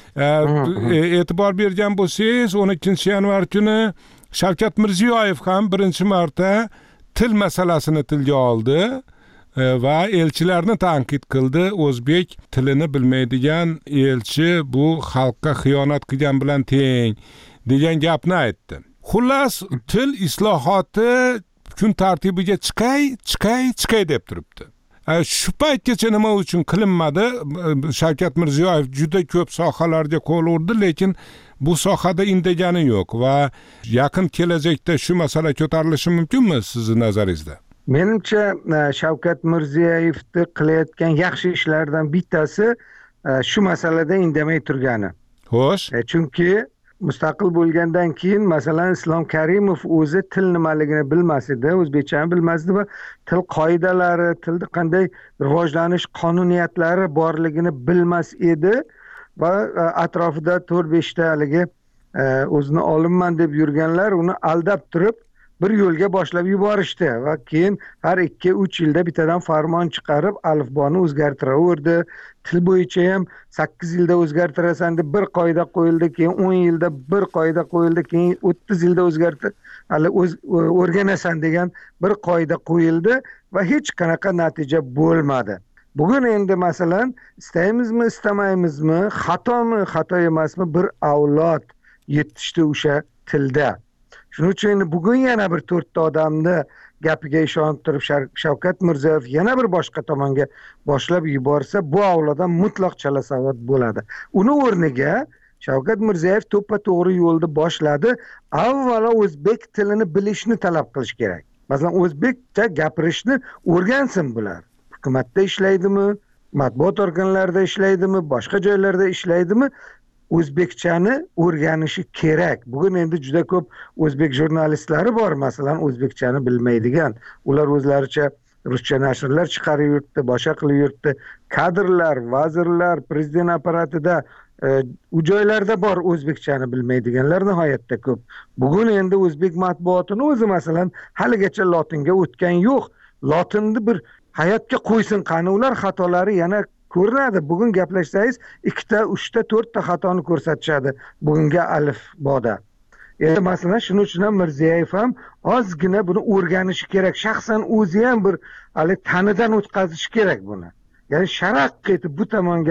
Speaker 17: e'tibor bergan bo'lsangiz, 12-yanvar kuni Shavkat Mirziyoyev ham birinchi marta til masalasini tilga oldi va elchilarni tanqid qildi. O'zbek tilini bilmaydigan elchi bu xalqqa xiyonat qilgan bilan teng degan gapni aytdi. Xullas, til islohoti kun tartibiga chiqay deb turibdi. Shu paytgacha nima uchun qilinmadi? Shavkat Mirziyoyev juda ko'p sohalarga qo'l urdi, lekin bu sohada indagani yo'q va yaqin kelajakda shu masala ko'tarilishi mumkinmi sizning nazaringizda?
Speaker 18: Menimcha Shavkat Mirziyoyevni qilayotgan yaxshi ishlardan bittasi shu masalada indamay turgani.
Speaker 17: Xo'sh.
Speaker 18: Chunki mustaqil bo'lgandan keyin masalan Islom Karimov o'zi til nimaligini bilmas edi, o'zbekchani bilmas edi va til qoidalari, tilda qanday rivojlanish qonuniyatlari borligini bilmas edi va atrofida 4-5 ta haligi o'zini olimman deb yurganlar uni aldab turib bir yo'lga boshlab yuborishdi va keyin har 2-3 yilda bittadan farmon chiqarib alifboni o'zgartiraverdi. Til bo'yicha ham 8 yilda o'zgartirasan deb bir qoida qo'yildi, keyin 10 yilda bir qoida qo'yildi, keyin 30 yilda o'rganasan degan bir qoida qo'yildi va hech qanaqa natija bo'lmadi. Bugun endi masalan istaymizmi, istamaymizmi, xato emasmi bir avlod yetishdi o'sha tilda. Shuning uchun bugun yana bir 4 ta odamni gapiga ishonib turib Shavkat Mirziyoyev yana bir boshqa tomonga boshlab yuborsa, bu avloddan mutlaq chalasavod bo'ladi. Uni o'rniga Shavkat Mirziyoyev to'ppa-to'g'ri yo'lda boshladi. Avvalo o'zbek tilini bilishni talab qilish kerak. Masalan, o'zbekcha gapirishni o'rgansin bular. Hukumatda ishlaydimi, matbuot organlarida ishlaydimi, boshqa joylarda ishlaydimi, o'zbekchani o'rganishi kerak. Bugun endi juda ko'p o'zbek jurnalistlari bor, masalan, o'zbekchani bilmaydigan. Ular o'zlaricha ruscha nashrlar chiqarib yuribdi, boshqa qilib yuribdi. Kadrlar, vazirlar, prezident apparatida u joylarda bor o'zbekchani bilmaydiganlar nihoyatda ko'p. Bugun endi o'zbek matbuotini o'zi masalan haligacha lotinga o'tgan yo'q. Lotinni bir hayotga qo'ysin, qani ular xatolari yana ko'rinadi. Bugun gaplashsangiz 2 ta, 3 ta, 4 ta xatoni ko'rsatishadi bugungi alifboda. Endi masalan shuning uchun ham Mirziyoyev ham ozgina buni o'rganishi kerak. Shaxsan o'zi ham bir tanidan o'tkazishi kerak buni. Ya'ni sharaq etib bu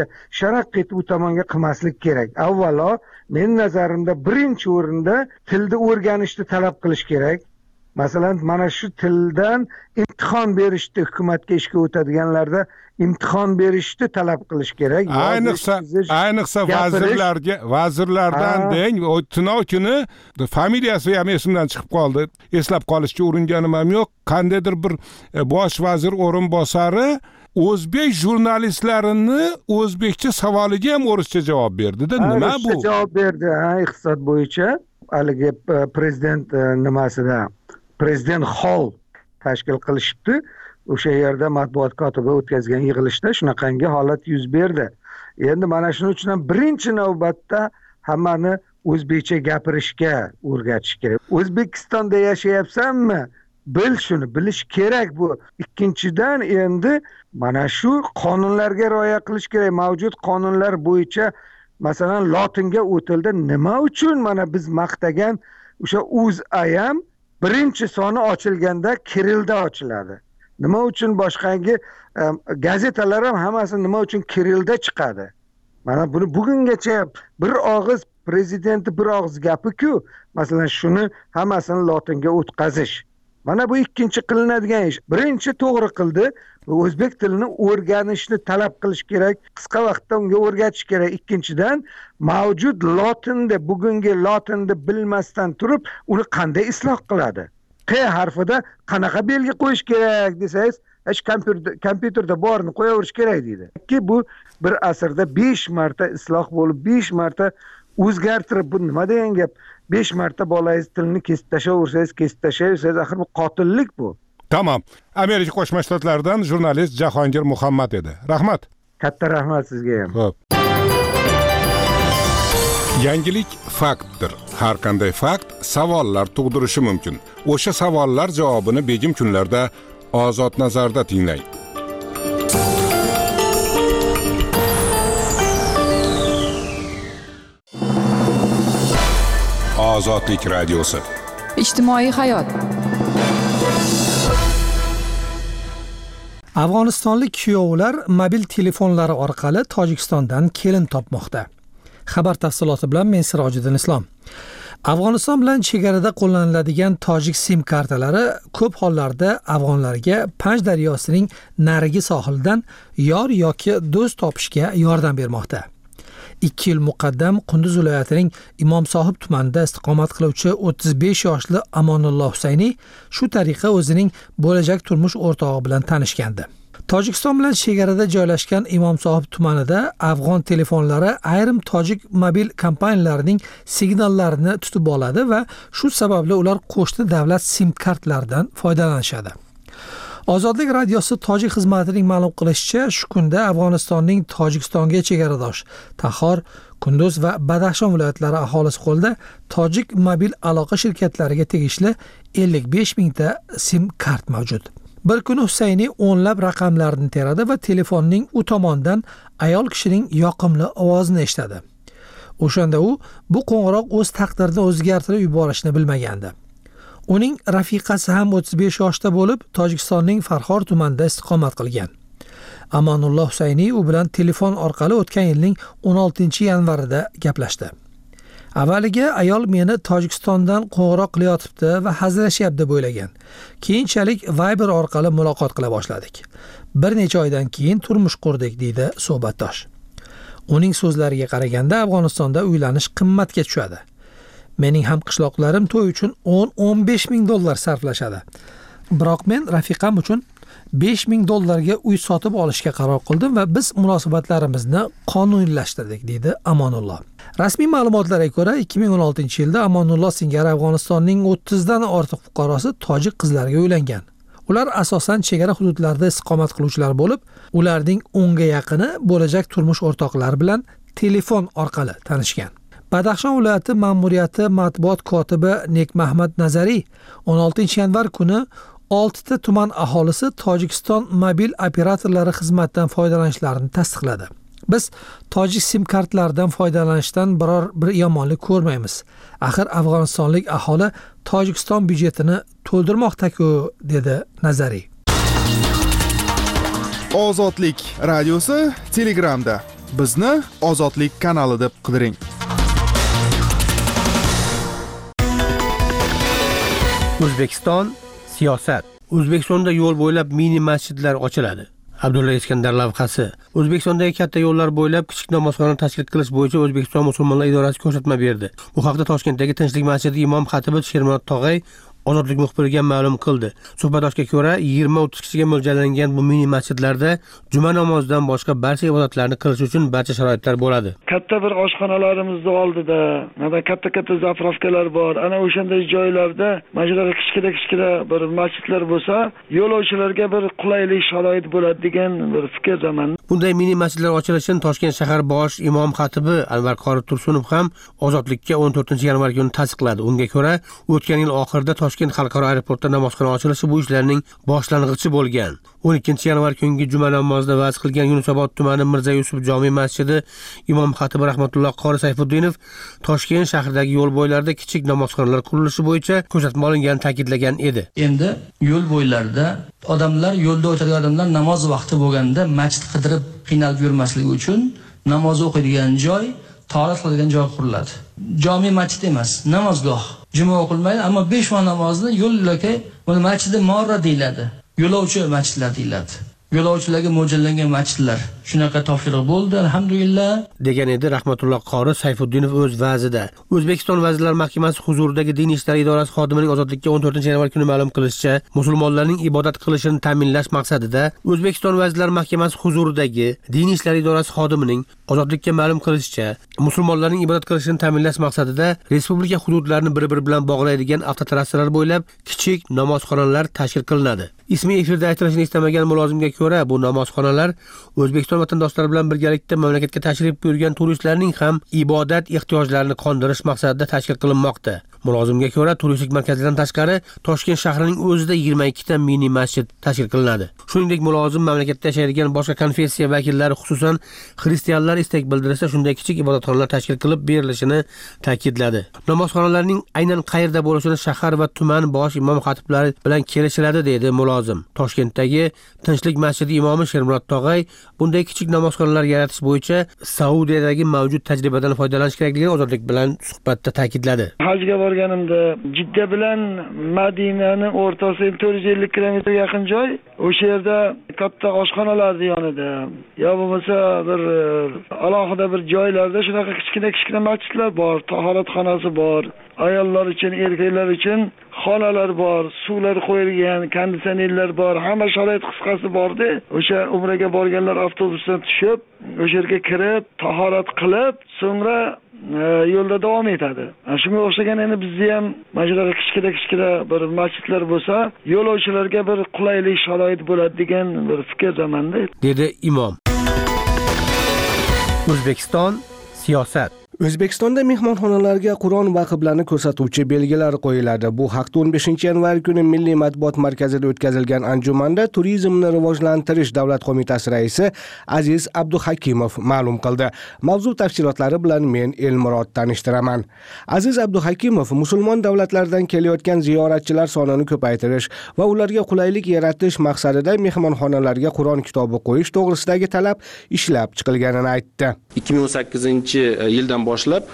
Speaker 18: tomonga qilmaslik kerak. Avvalo, men nazarimda birinchi o'rinda tilni o'rganishni talab qilish kerak. Masalan, mana shu tildan imtihon berishni, hukumatga ishga o'tadiganlarda imtihon berishni talab qilish kerak.
Speaker 17: Ayniqsa vazirlardan deng, tunov kuni familiyasi ham esimdan chiqib qoldi. Eslab qolishga uringanim ham yo'q. Qandaydir bir bosh vazir o'rinbosari o'zbek jurnalistlarini o'zbekcha savoliga ham o'rischa javob berdi-da. Nima bu?
Speaker 18: O'rischa javob berdi, iqtisod bo'yicha. Haligi prezident nimasida Prezident Hall tashkil qilishibdi. O'sha yerda matbuot kotibi o'tkazgan yig'ilishda shunaqangi holat yuz berdi. Endi mana shuning uchun ham birinchi navbatda hammani o'zbekcha gapirishga o'rgatish kerak. O'zbekistonda yashayapsanmi? Bil shuni, bilish kerak bu. Ikkinchidan endi mana shu qonunlarga rioya qilish kerak. Mavjud qonunlar bo'yicha masalan lotinga o'tildi. Nima uchun mana biz maqtagan o'sha UzAyam birinchi soni ochilganda kirilda ochiladi? Nima uchun boshqangi gazetalar ham hammasi nima uchun kirilda chiqadi? Mana buni bugungacha bir og'iz prezidenti bir og'iz gapi-ku, masalan shuni hammasini lotinga o'tkazish. Mana bu ikkinchi qilinadigan ish. Birinchi to'g'ri qildi. O'zbek tilini o'rganishni talab qilish kerak, qisqa vaqtda unga o'rgatish kerak. Ikkinchidan, mavjud lotinda, bugungi lotinni bilmasdan turib, uni qanday isloh qiladi? Q harfida qanaqa belgi qo'yish kerak desangiz, kompyuterda borini qo'yaverish kerak deydi. Bu bir asrda 5 marta isloh bo'lib, 5 marta o'zgartirib, bu nima degan gap? 5 marta bolangiz tilini kesib tashlayversangiz, axir bu qotillik bu.
Speaker 17: Tamam. Amerika Qo'shma Shtatlaridan jurnalist Jahongir Muhammad edi. Rahmat.
Speaker 18: Katta rahmat sizga ham.
Speaker 17: Xo'p. Yangilik faktdir. Har qanday fakt savollar tug'dirishi mumkin. O'sha savollar javobini begim kunlarda Ozod nazarda tinglang. Ozodlik radiosi.
Speaker 1: Ijtimoiy hayot.
Speaker 19: Afg'onistonlik kuyovlar mobil telefonlari orqali Tojikistondan kelin topmoqda. Xabar tafsiloti bilan men Sirojiddin Islom. Afg'oniston bilan chegarada qo'llaniladigan tojik sim kartalari ko'p hollarda afg'onlarga Panj daryosining narigi sohilidan yor yoki do'st topishga yordam bermoqda. 2 yil muqaddam Qunduz viloyatining Imomsohib tumanida istiqomat qiluvchi 35 yoshli Amonulloh Husayni shu tariqa o'zining bo'lajak turmush o'rtog'i bilan tanishgandi. Tojikiston bilan chegarada joylashgan Imomsohib tumanida afg'on telefonlari ayrim tojik mobil kompaniyalarining signallarini tutib oladi va shu sababli ular qo'shni davlat sim kartalaridan foydalanishadi. Ozodlik radiosi tojik xizmatining ma'lum qilishicha, shu kunda Afg'onistonning Tojikistonga chegaradosh Taxor, Kunduz va Badaxshon viloyatlari aholisi qo'lida tojik mobil aloqa shirkatlariga tegishli 55 mingta sim kart mavjud. Bir kuni Husayni o'nlab raqamlarni teradi va telefonning u tomondan ayol kishining yoqimli ovozini eshitadi. O'shanda u bu qo'ng'iroq o'z taqdirini o'zgartirib yuborishni bilmagandi. Uning rafiqasi ham 35 yoshda bo'lib, Tojikistonning Farxor tumanida istiqomat qilgan. Amonulloh Husayni u bilan telefon orqali o'tgan yilning 16-yanvarida gaplashdi. Avvaliga ayol meni Tojikistondan qo'ng'iroq qilyotibdi va hazillashyapti deb o'ylagan. Keyinchalik Viber orqali muloqot qila boshladik. Bir necha oydan keyin turmush qurdik, deydi suhbatdosh. Uning so'zlariga qaraganda Afg'onistonda uylanish qimmatga tushadi. Mening ham qishloqlarim to'y uchun 10-15 ming dollar sarflashadi. Biroq men rafiqam uchun 5 ming dollarga uy sotib olishga qaror qildim va biz munosabatlarimizni qonuniylashtirdik, deydi Amonulloh. Rasmiy ma'lumotlarga ko'ra 2016-yilda Amonulloh singari Afg'onistonning 30 dan ortiq fuqarosi tojik qizlarga uylangan. Ular asosan chegara hududlarida istiqomat qiluvchilar bo'lib, ularning 10 ga yaqini bo'lajak turmush o'rtoqlari bilan telefon orqali tanishgan. Badaxshon viloyati ma'muriyati matbuot kotibi Nekmahmad Nazariy 16-yanvar kuni 6 ta tuman aholisi Tojikiston mobil operatorlari xizmatidan foydalanishlarini tasdiqladi. Biz tojik sim kartalaridan foydalanishdan biror bir yomonlik ko'rmaymiz. Axir afg'onistonlik aholi Tojikiston byudjetini to'ldirmoqda-ku, dedi Nazariy.
Speaker 9: Ozodlik radiosi Telegramda. Bizni Ozodlik kanali deb qidiring.
Speaker 20: O'zbekiston siyosat. O'zbekistonda yo'l bo'ylab mini masjidlar ochiladi. Abdulla Iskandar lavhasi. O'zbekistondagi katta yo'llar bo'ylab kichik namozxona tashkil qilish bo'yicha O'zbekiston musulmonlar idorasi ko'rsatma berdi. Bu haqda Toshkentdagi Tinchlik masjidi imom xatibi Shermat Tog'ay Ozodlik muxbiriga ma'lum qildi. Suhbatdoshga ko'ra 20-30 kishiga mo'ljallangan bu mini masjidlarda juma namozidan boshqa barcha ibodatlarni qilish uchun barcha sharoitlar bo'ladi.
Speaker 16: Katta bir oshxonalarimizni oldida, mana katta zapravkalar bor. Ana o'shanday joylarda majlislar kichkina bir masjidlar bo'lsa, yo'lovchilarga bir qulaylik sharoit bo'ladi degan bir fikrdaman.
Speaker 20: Bunday mini masjidlar ochilishini Toshkent shahar bosh imom xatibi Anvar Qori Tursunov ham Ozodlikka 14-yanvar kuni tasdiqladi. Unga ko'ra, o'tgan yil oxirida Toshkent xalqaro aeroportida namozxona ochilishi bu ishlarning boshlang'ichi bo'lgan. 12-yanvar kungi juma namozida va'z qilgan Yunusobod tumani Mirza Yusuf jome masjidi imom xatibi Rahmatulloh Qori Sayfuddinov Toshkent shahridagi yo'l bo'ylarida kichik namozxonalar qurilishi bo'yicha ko'rsatma olinganini ta'kidlagan edi.
Speaker 21: Endi yo'l bo'ylarida odamlar, yo'lda o'tadigan odamlar namoz vaqti bo'lganda masjid qidirib qiynalib yurmasligi uchun namoz o'qiydigan joy tahorat qiladigan joy quriladi. Jami masjid emas, namozgoh. Juma o'qilmaydi, ammo 5 vaqt namozni yo'l-yo'lakay buni masjidi morra deyiladi. Yo'lovchi masjidlar deyiladi. Yo'lovchilarga mo'ljallangan masjidlar. Shunaqa topshiriq bo'ldi, alhamdulillah,
Speaker 20: degan edi Rahmatulloh qori Sayfuddinov o'z va'zida. O'zbekiston Vazirlar Mahkamasi huzuridagi Din ishlari idorasi xodimining ozodlikka 14-yanvar kuni ma'lum qilishicha, musulmonlarning ibodat qilishini ta'minlash maqsadida O'zbekiston Vazirlar Mahkamasi huzuridagi Din ishlari idorasi xodimining ozodlikka ma'lum qilishicha, musulmonlarning ibodat qilishini ta'minlash maqsadida respublika hududlarini bir-biri bilan bog'laydigan avtotrassalar bo'ylab kichik namozxonalar tashkil qilinadi. Ismi efirda aytilishini istamagan mulozimga ko'ra, bu namozxonalar O'zbekiston vatandoshlari bilan birgalikda mamlakatga tashrif buyurgan turistlarning ham ibodat ehtiyojlarini qondirish maqsadida tashkil qilinmoqda. Mulozimga ko'ra, turistik markazlardan tashqari Toshkent shahrining o'zida 22 ta mini masjid tashkil qilinadi. Shuningdek, mulozim mamlakatda yashaydigan boshqa konfessiya vakillari, xususan xristianlar istak bildirsa, shunday kichik ibodatxonalar tashkil qilib berilishini ta'kidladi. Namozxonalarning aynan qayerda bo'lishini shahar va tuman bosh imom xatiblari bilan kelishiladi, dedi mulozim. Toshkentdagi Tinchlik masjidi imomi Shermurod Tog'ay bunday kichik namozxonalar yaratish bo'yicha Saudiyadagi mavjud tajribadan foydalanish kerakligini ozodlik bilan suhbatda ta'kidladi.
Speaker 16: Hajga borganimda Jidda bilan Madinani o'rtasi 450 kilometr yaqin joy. O'sha yerda katta oshxonalarning yonida, yo bo'lmasa bir alohida bir joylarda shunaqa kichkina masjidlar bor, tahoratxonasi bor. Ayollar uchun, erkaklar uchun xonalar bor, suvlar qo'yilgan, konditsionerlar bor, hamma sharoit qisqasi bordi. O'sha umraga borganlar avtobusdan tushib, o'sha yerga kirib, tahorat qilib, so'ngra yo'lda davom etadi. Shunga o'xshagan endi bizda ham majlislar kichkina bir masjidlar bo'lsa, yo'lovchilarga bir qulaylik sharoit bo'ladi degan bir fikrdaman-da, dedi imom. O'zbekiston siyosat.
Speaker 6: O'zbekistonda mehmonxonalarga Qur'on va qiblani ko'rsatuvchi belgilar qo'yiladi. Bu haqda 15-yanvar kuni Milliy matbuot markazida o'tkazilgan anjumanda Turizmni rivojlantirish davlat qo'mitasi raisi Aziz Abduhakimov ma'lum qildi. Mavzu tafsilotlari bilan men Elmurod tanishtiraman. Aziz Abduhakimov musulmon davlatlardan kelayotgan ziyoratchilar sonini ko'paytirish va ularga qulaylik yaratish maqsadida mehmonxonalarga Qur'on kitobi qo'yish to'g'risidagi talab ishlab chiqilganini aytdi.
Speaker 3: 2018-yildan boshlab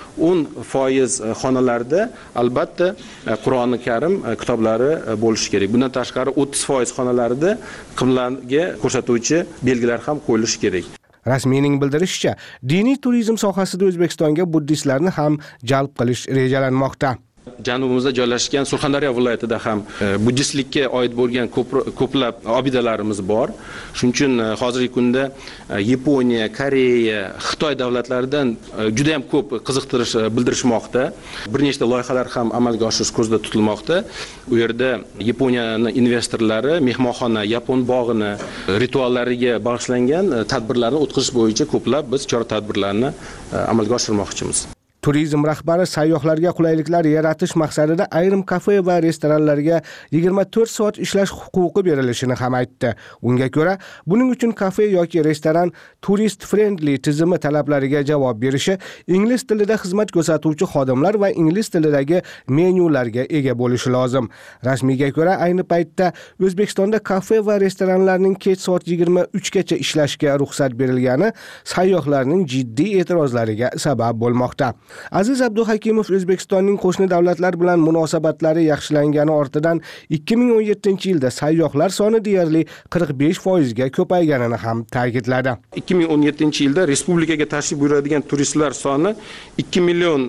Speaker 3: 10% xonalarda albatta Qur'oni Karim kitoblari bo'lishi kerak. Bundan tashqari 30% xonalarida qiblaga ko'rsatuvchi belgilar ham qo'yilishi kerak.
Speaker 6: Rasmiyning bildirishicha, diniy turizm sohasida O'zbekistonga buddistlarni ham jalb qilish rejalanmoqda.
Speaker 3: Janubimizda joylashgan Surxondaryo viloyatida ham buddistlikka oid bo'lgan ko'plab obidalarimiz bor. Shuning uchun hozirgi kunda Yaponiya, Koreya, Xitoy davlatlaridan juda ham ko'p qiziqtirish bildirishmoqda. Bir nechta loyihalar ham amalga oshirish ko'zda tutilmoqda. U yerda Yaponiyaning investorlari mehmonxona, yapon bog'ini rituallariga bag'ishlangan tadbirlarni o'tkazish bo'yicha ko'plab biz chora-tadbirlarni amalga oshirmoqchimiz.
Speaker 6: Turizm rahbari sayyohlarga qulayliklar yaratish maqsadida ayrim kafe va restoranlarga 24 soat ishlash huquqi berilishini ham aytdi. Unga ko'ra, buning uchun kafe yoki restoran turist friendly tizimi talablariga javob berishi, ingliz tilida xizmat ko'rsatuvchi xodimlar va ingliz tilidagi menyularga ega bo'lishi lozim. Rasmiyga ko'ra, ayni paytda O'zbekistonda kafe va restoranlarning kech soat 23 gacha ishlashga ruxsat berilgani sayyohlarning jiddiy e'tirozlariga sabab bo'lmoqda. Aziz Abduhakimov O'zbekistonning qo'shni davlatlar bilan munosabatlari yaxshilangani ortidan 2017-yilda sayyohlar soni deyarli 45% ga ko'payganini ham ta'kidladi.
Speaker 3: 2017-yilda respublikaga tashrif buyuradigan turistlar soni 2 million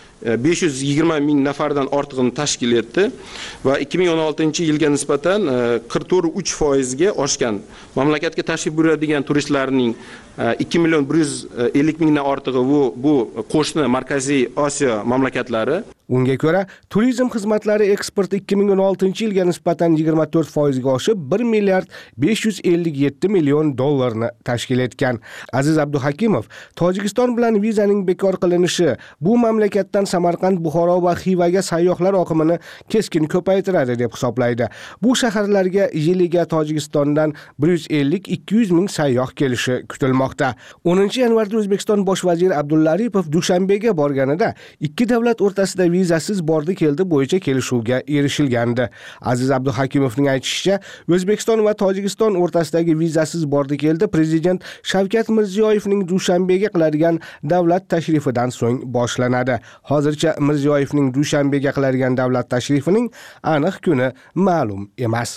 Speaker 3: 520 ming nafardan ortig'ini tashkil etdi va 2016-yilga nisbatan 44.3% ga oshgan. Mamlakatga tashrif buyuradigan turistlarning 2 million 150 mingdan ortig'i bu qo'shni Markaziy Osiyo mamlakatlari.
Speaker 6: Unga ko'ra, turizm xizmatlari eksporti 2016-yilga nisbatan 24% ga oshib, 1 milliard 557 million dollarni tashkil etgan. Aziz Abduhakimov, Tojikiston bilan vizaning bekor qilinishi bu mamlakatdan Samarqand, Buxoro va Xivaga sayyohlar oqimini keskin ko'paytiradi deb hisoblaydi. Bu shaharlarga yiliga Tojikistondan 150-200 ming sayyoh kelishi kutilmoqda. 10-yanvarda O'zbekiston bosh vaziri Abdulla Aripov Dushanbega borganida ikki davlat o'rtasida vizasiz bordi keldi bo'yicha kelishuvga erishilgandi. Aziz Abduhakimovning aytishicha, O'zbekiston va Tojikiston o'rtasidagi vizasiz bordi keldi prezident Shavkat Mirziyoyevning Dushanbega qiladigan davlat tashrifidan so'ng boshlanadi. Hozircha Mirziyoyevning Dushanbega qiladigan davlat tashrifining aniq kuni ma'lum emas.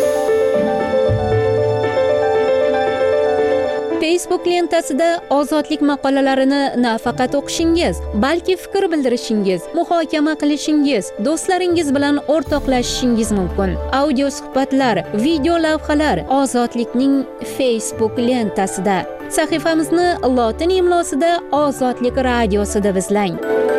Speaker 7: Facebook lentasida ozodlik maqolalarini nafaqat o'qishingiz, balki fikr bildirishingiz, muhokama qilishingiz, do'stlaringiz bilan o'rtoqlashishingiz mumkin. Audio suhbatlar, video lavhalar Ozodlikning Facebook lentasida. Sahifamizni lotin imlosida Ozodlik radiosida izlang.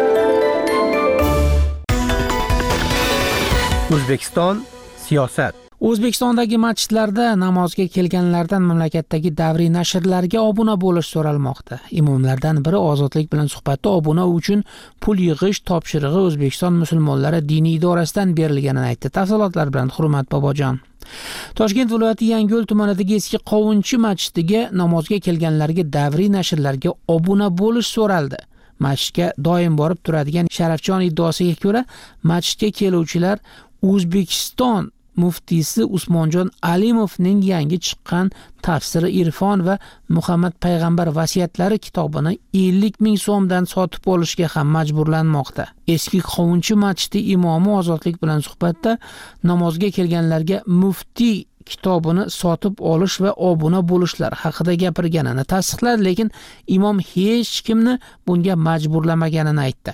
Speaker 20: O'zbekiston siyosat.
Speaker 5: O'zbekistondagi masjidlarda namozga kelganlardan mamlakatdagi davriy nashrlarga obuna bo'lish so'ralmoqda. Imomlardan biri Ozodlik bilan suhbatda obuna uchun pul yig'ish topshirig'i O'zbekiston musulmonlari diniy idorasidan berilganini aytdi. Tafsilotlar bilan Hurmat Bobojon. Toshkent viloyati Yangiyo'l tumanidagi eski Qovunchi masjidiga namozga kelganlarga davriy nashrlarga obuna bo'lish so'raldi. Masjidga doim borib turadigan Sharafjon iddaosiga ko'ra, masjidga keluvchilar O'zbekiston muftiysi Usmonjon Alimovning yangi chiqqan Tafsiri Irfon va Muhammad payg'ambar vasiyatlari kitobini 50 ming so'mdan sotib olishga ham majburlanmoqda. Eski Qovunchi masjidi imomi Ozodlik bilan suhbatda namozga kelganlarga muftiy kitobini sotib olish va obuna bo'lishlar haqida gapirganini tasdiqladi, lekin imom hech kimni bunga majburlamaganini aytdi.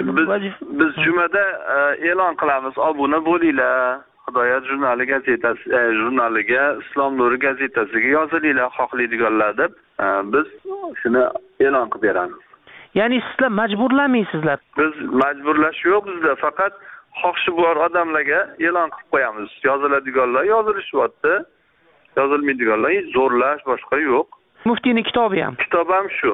Speaker 14: Biz jumada e'lon qilamiz, obuna bo'linglar. Hidoyat jurnali gazetasi jurnaliga, Islom Nuri gazetasiga yozilinglar xohlaydiganlar deb biz shuni e'lon qilib beramiz.
Speaker 5: Ya'ni sizlar majburlamaysizlar.
Speaker 14: Biz majburlash yo'q bizda, faqat xohishi bor odamlarga e'lon qilib qo'yamiz. Yoziladiganlar yozilishyapti, yozilmaydiganlar zo'rlash boshqa yo'q.
Speaker 5: Muftiyning kitobi ham.
Speaker 14: Kitob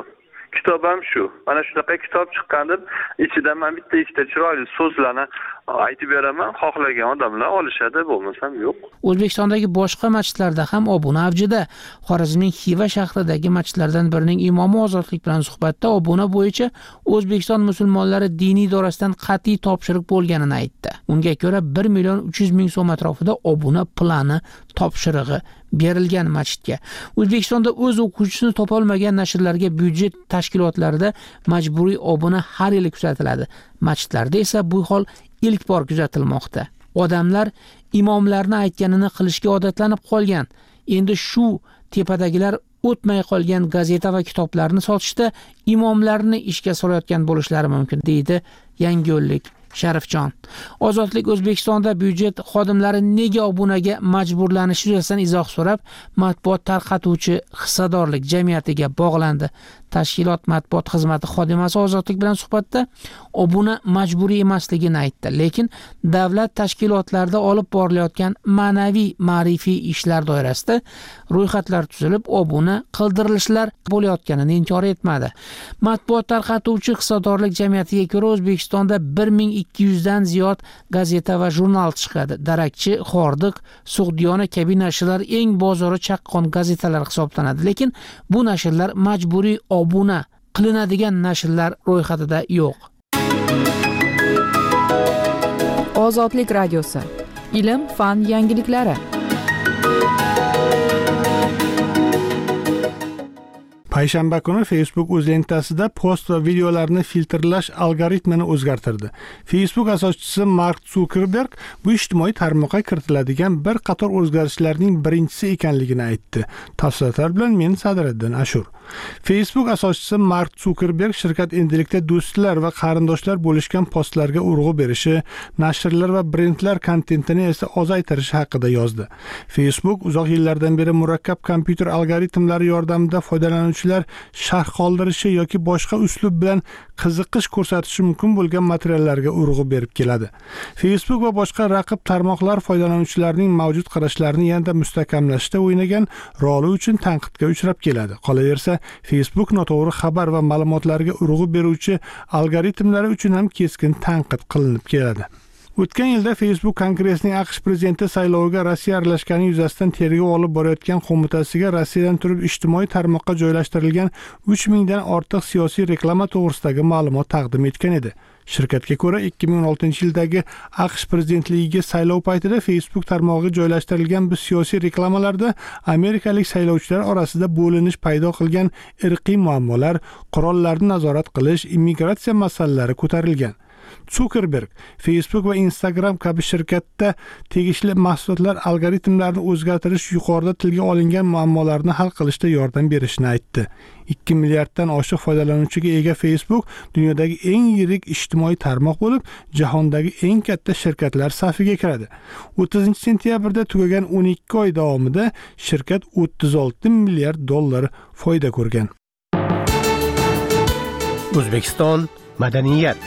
Speaker 14: ham shu. Mana shunaqa kitob chiqqan deb ichidan men bitta ikkita chiroyli so'zlarni aytib beraman, xohlagan odamlar olishadi, bo'lmasam yo'q.
Speaker 5: O'zbekistondagi boshqa masjidlarda ham obuna avjida. Xorazmning Xiva shahridagi masjidlardan birining imomi Ozodlik bilan suhbatda obuna bo'yicha O'zbekiston musulmonlari diniy idorasidan qat'iy topshiriq bo'lganini aytdi. Unga ko'ra 1 million 300 ming so'm atrofida obuna plani topshirig'i berilgan masjidga. O'zbekistonda o'z o'quvchisini topolmagan nashrlarga byudjet tashkilotlarida majburiy obuna har yili kuzatiladi. Masjidlarda esa bu hol ilk bor kuzatilmoqda. Odamlar imomlarni aytganini qilishga odatlanib qolgan. Endi shu tepadagilar o'tmay qolgan gazeta va kitoblarni sotishda imomlarni ishga solayotgan bo'lishlari mumkin, deydi Yangiyo'llik Sharifjon. Ozodlik O'zbekistonda byudjet xodimlari nega obunaga majburlanishi yuzasidan izoh so'rab, matbuot tarqatuvchi hissadorlik jamiyatiga bog'landi. Tashkilot matbuot xizmati xodimasi Ozodlik bilan suhbatda obuna majburiy emasligini aytdi, lekin davlat tashkilotlarida olib borilayotgan ma'naviy ma'rifiy ishlar doirasida ro'yxatlar tuzilib, obuna qildirilishlar bo'layotganini inkor etmadi. Matbuot tarqatuvchi hissadorlik jamiyatiga ko'ra O'zbekistonda 1200 dan ziyod gazeta va jurnal chiqadi. Darakchi, Xordiq, Sug'diyona kabi nashrlar eng bozori chaqqon gazetalar hisoblanadi, lekin bu nashrlar majburiy obuna qilinadigan nashrlar ro'yxatida yo'q.
Speaker 1: Ozodlik radiosi. Ilm, fan yangiliklari.
Speaker 4: Payshanba kuni Facebook o'z lentasida post va videolarni filtrlash algoritmini o'zgartirdi. Facebook asoschisi Mark Zuckerberg bu ijtimoiy tarmoqqa kiritiladigan bir qator o'zgarishlarning birinchisi ekanligini aytdi. Tafsilotlar bilan men Sadriddin Ashur. Facebook asoschisi Mark Zuckerberg shirkat endilikda do'stlar va qarindoshlar bo'lishgan postlarga urg'u berishi, nashrlar va brendlar kontentini esa ozaytirishi haqida yozdi. Facebook uzoq yillardan beri murakkab kompyuter algoritmlari yordamida foydalanuvchilar sharh qoldirishi yoki boshqa uslub bilan qiziqish ko'rsatishi mumkin bo'lgan materiallarga urg'u berib keladi. Facebook va boshqa raqib tarmoqlar foydalanuvchilarning mavjud qarashlarini yanada mustahkamlashda o'ynagan roli uchun tanqidga uchrab keladi. Qolaversa, Facebook noto'g'ri xabar va ma'lumotlarga urg'u beruvchi algoritmlari uchun ham keskin tanqid qilinib keladi. O'tgan yilda Facebook Kongressning AQSh prezidenti sayloviga Rossiya aralashgani yuzasidan tergov olib borayotgan qo'mitasiga Rossiyadan turib ijtimoiy tarmoqqa joylashtirilgan 3000 dan ortiq siyosiy reklama to'g'risidagi ma'lumot taqdim etgan edi. Shirkatga ko'ra 2016-yildagi AQSh prezidentligiga saylov paytida Facebook tarmog'iga joylashtirilgan bu siyosiy reklamalarda amerikalik saylovchilar orasida bo'linish paydo qilgan irqiy muammolar, qurollarni nazorat qilish, immigratsiya masalalari ko'tarilgan. Zuckerberg Facebook va Instagram kabi shirkatda tegishli mahsulotlar algoritmlarini o'zgartirish yuqorida tilga olingan muammolarni hal qilishda yordam berishini aytdi. 2 milliarddan oshiq foydalanuvchiga ega Facebook dunyodagi eng yirik ijtimoiy tarmoq bo'lib, jahondagi eng katta shirkatlar safiga kiradi. 30-sentyabrda tugagan 12 oy davomida shirkat 36 milliard dollar foyda ko'rgan.
Speaker 20: O'zbekiston madaniyat.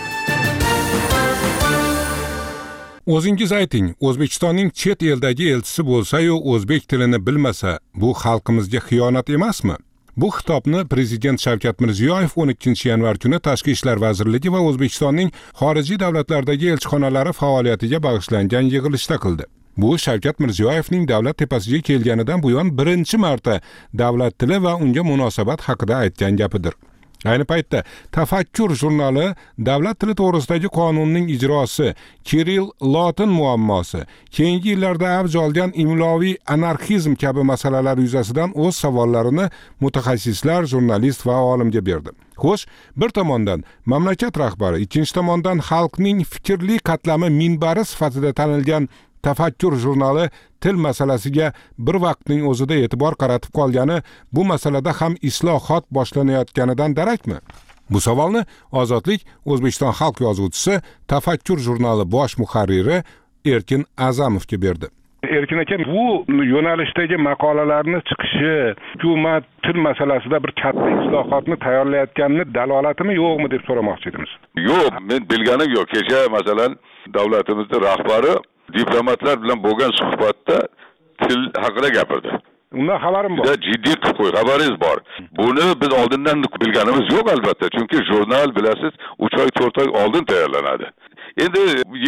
Speaker 17: O'zingiz ayting, O'zbekistonning chet eldagi elchisi bo'lsa-yu o'zbek tilini bilmasa, bu xalqimizga xiyonat emasmi? Bu xitobni Prezident Shavkat Mirziyoyev 12-yanvar kuni Tashqi ishlar vazirligi va O'zbekistonning xorijiy davlatlardagi elchixonalari faoliyatiga bag'ishlangan yig'ilishda qildi. Bu Shavkat Mirziyoyevning davlat tepasiga kelganidan buyon birinchi marta davlat tili va unga munosabat haqida aytgan gapidir. Ayni paytda Tafakkur jurnali davlat tili to'g'risidagi qonunning ijrosi, Kirill Lotin muammosi, keyingi yillarda avj olgan imloviy anarxizm kabi masalalar yuzasidan o'z savollarini mutaxassislar, jurnalist va olimga berdi. Xo'sh, bir tomondan mamlakat rahbari, ikkinchi tomondan xalqning fikrli qatlami minbari sifatida tanilgan Tafakkur jurnali til masalasiga bir vaqtning o'zida e'tibor qaratib qolgani bu masalada ham islohot boshlanayotganidan darakmi? Bu savolni Ozodlik O'zbekiston xalq yozuvchisi, Tafakkur jurnali bosh muharriri Erkin Azamovga berdi. Erkin aka, bu yo'nalishdagi maqolalarni chiqishi hukumat til masalasida bir katta islohotni tayyorlayotganini dalolatimi yo'qmi deb so'ramoqchi edimiz.
Speaker 2: Yo'q, men bilganim yo'q. Kecha masalan davlatimizning rahbari diplomatlar bilan bo'lgan suhbatda til haqida gapirdi.
Speaker 17: Undan xabarim bor.
Speaker 2: Jiddiy xabaringiz bor. Buni biz oldindan bilganimiz yo'q albatta. Chunki jurnal bilasiz 3 oy 4 oy oldin tayyorlanadi. Endi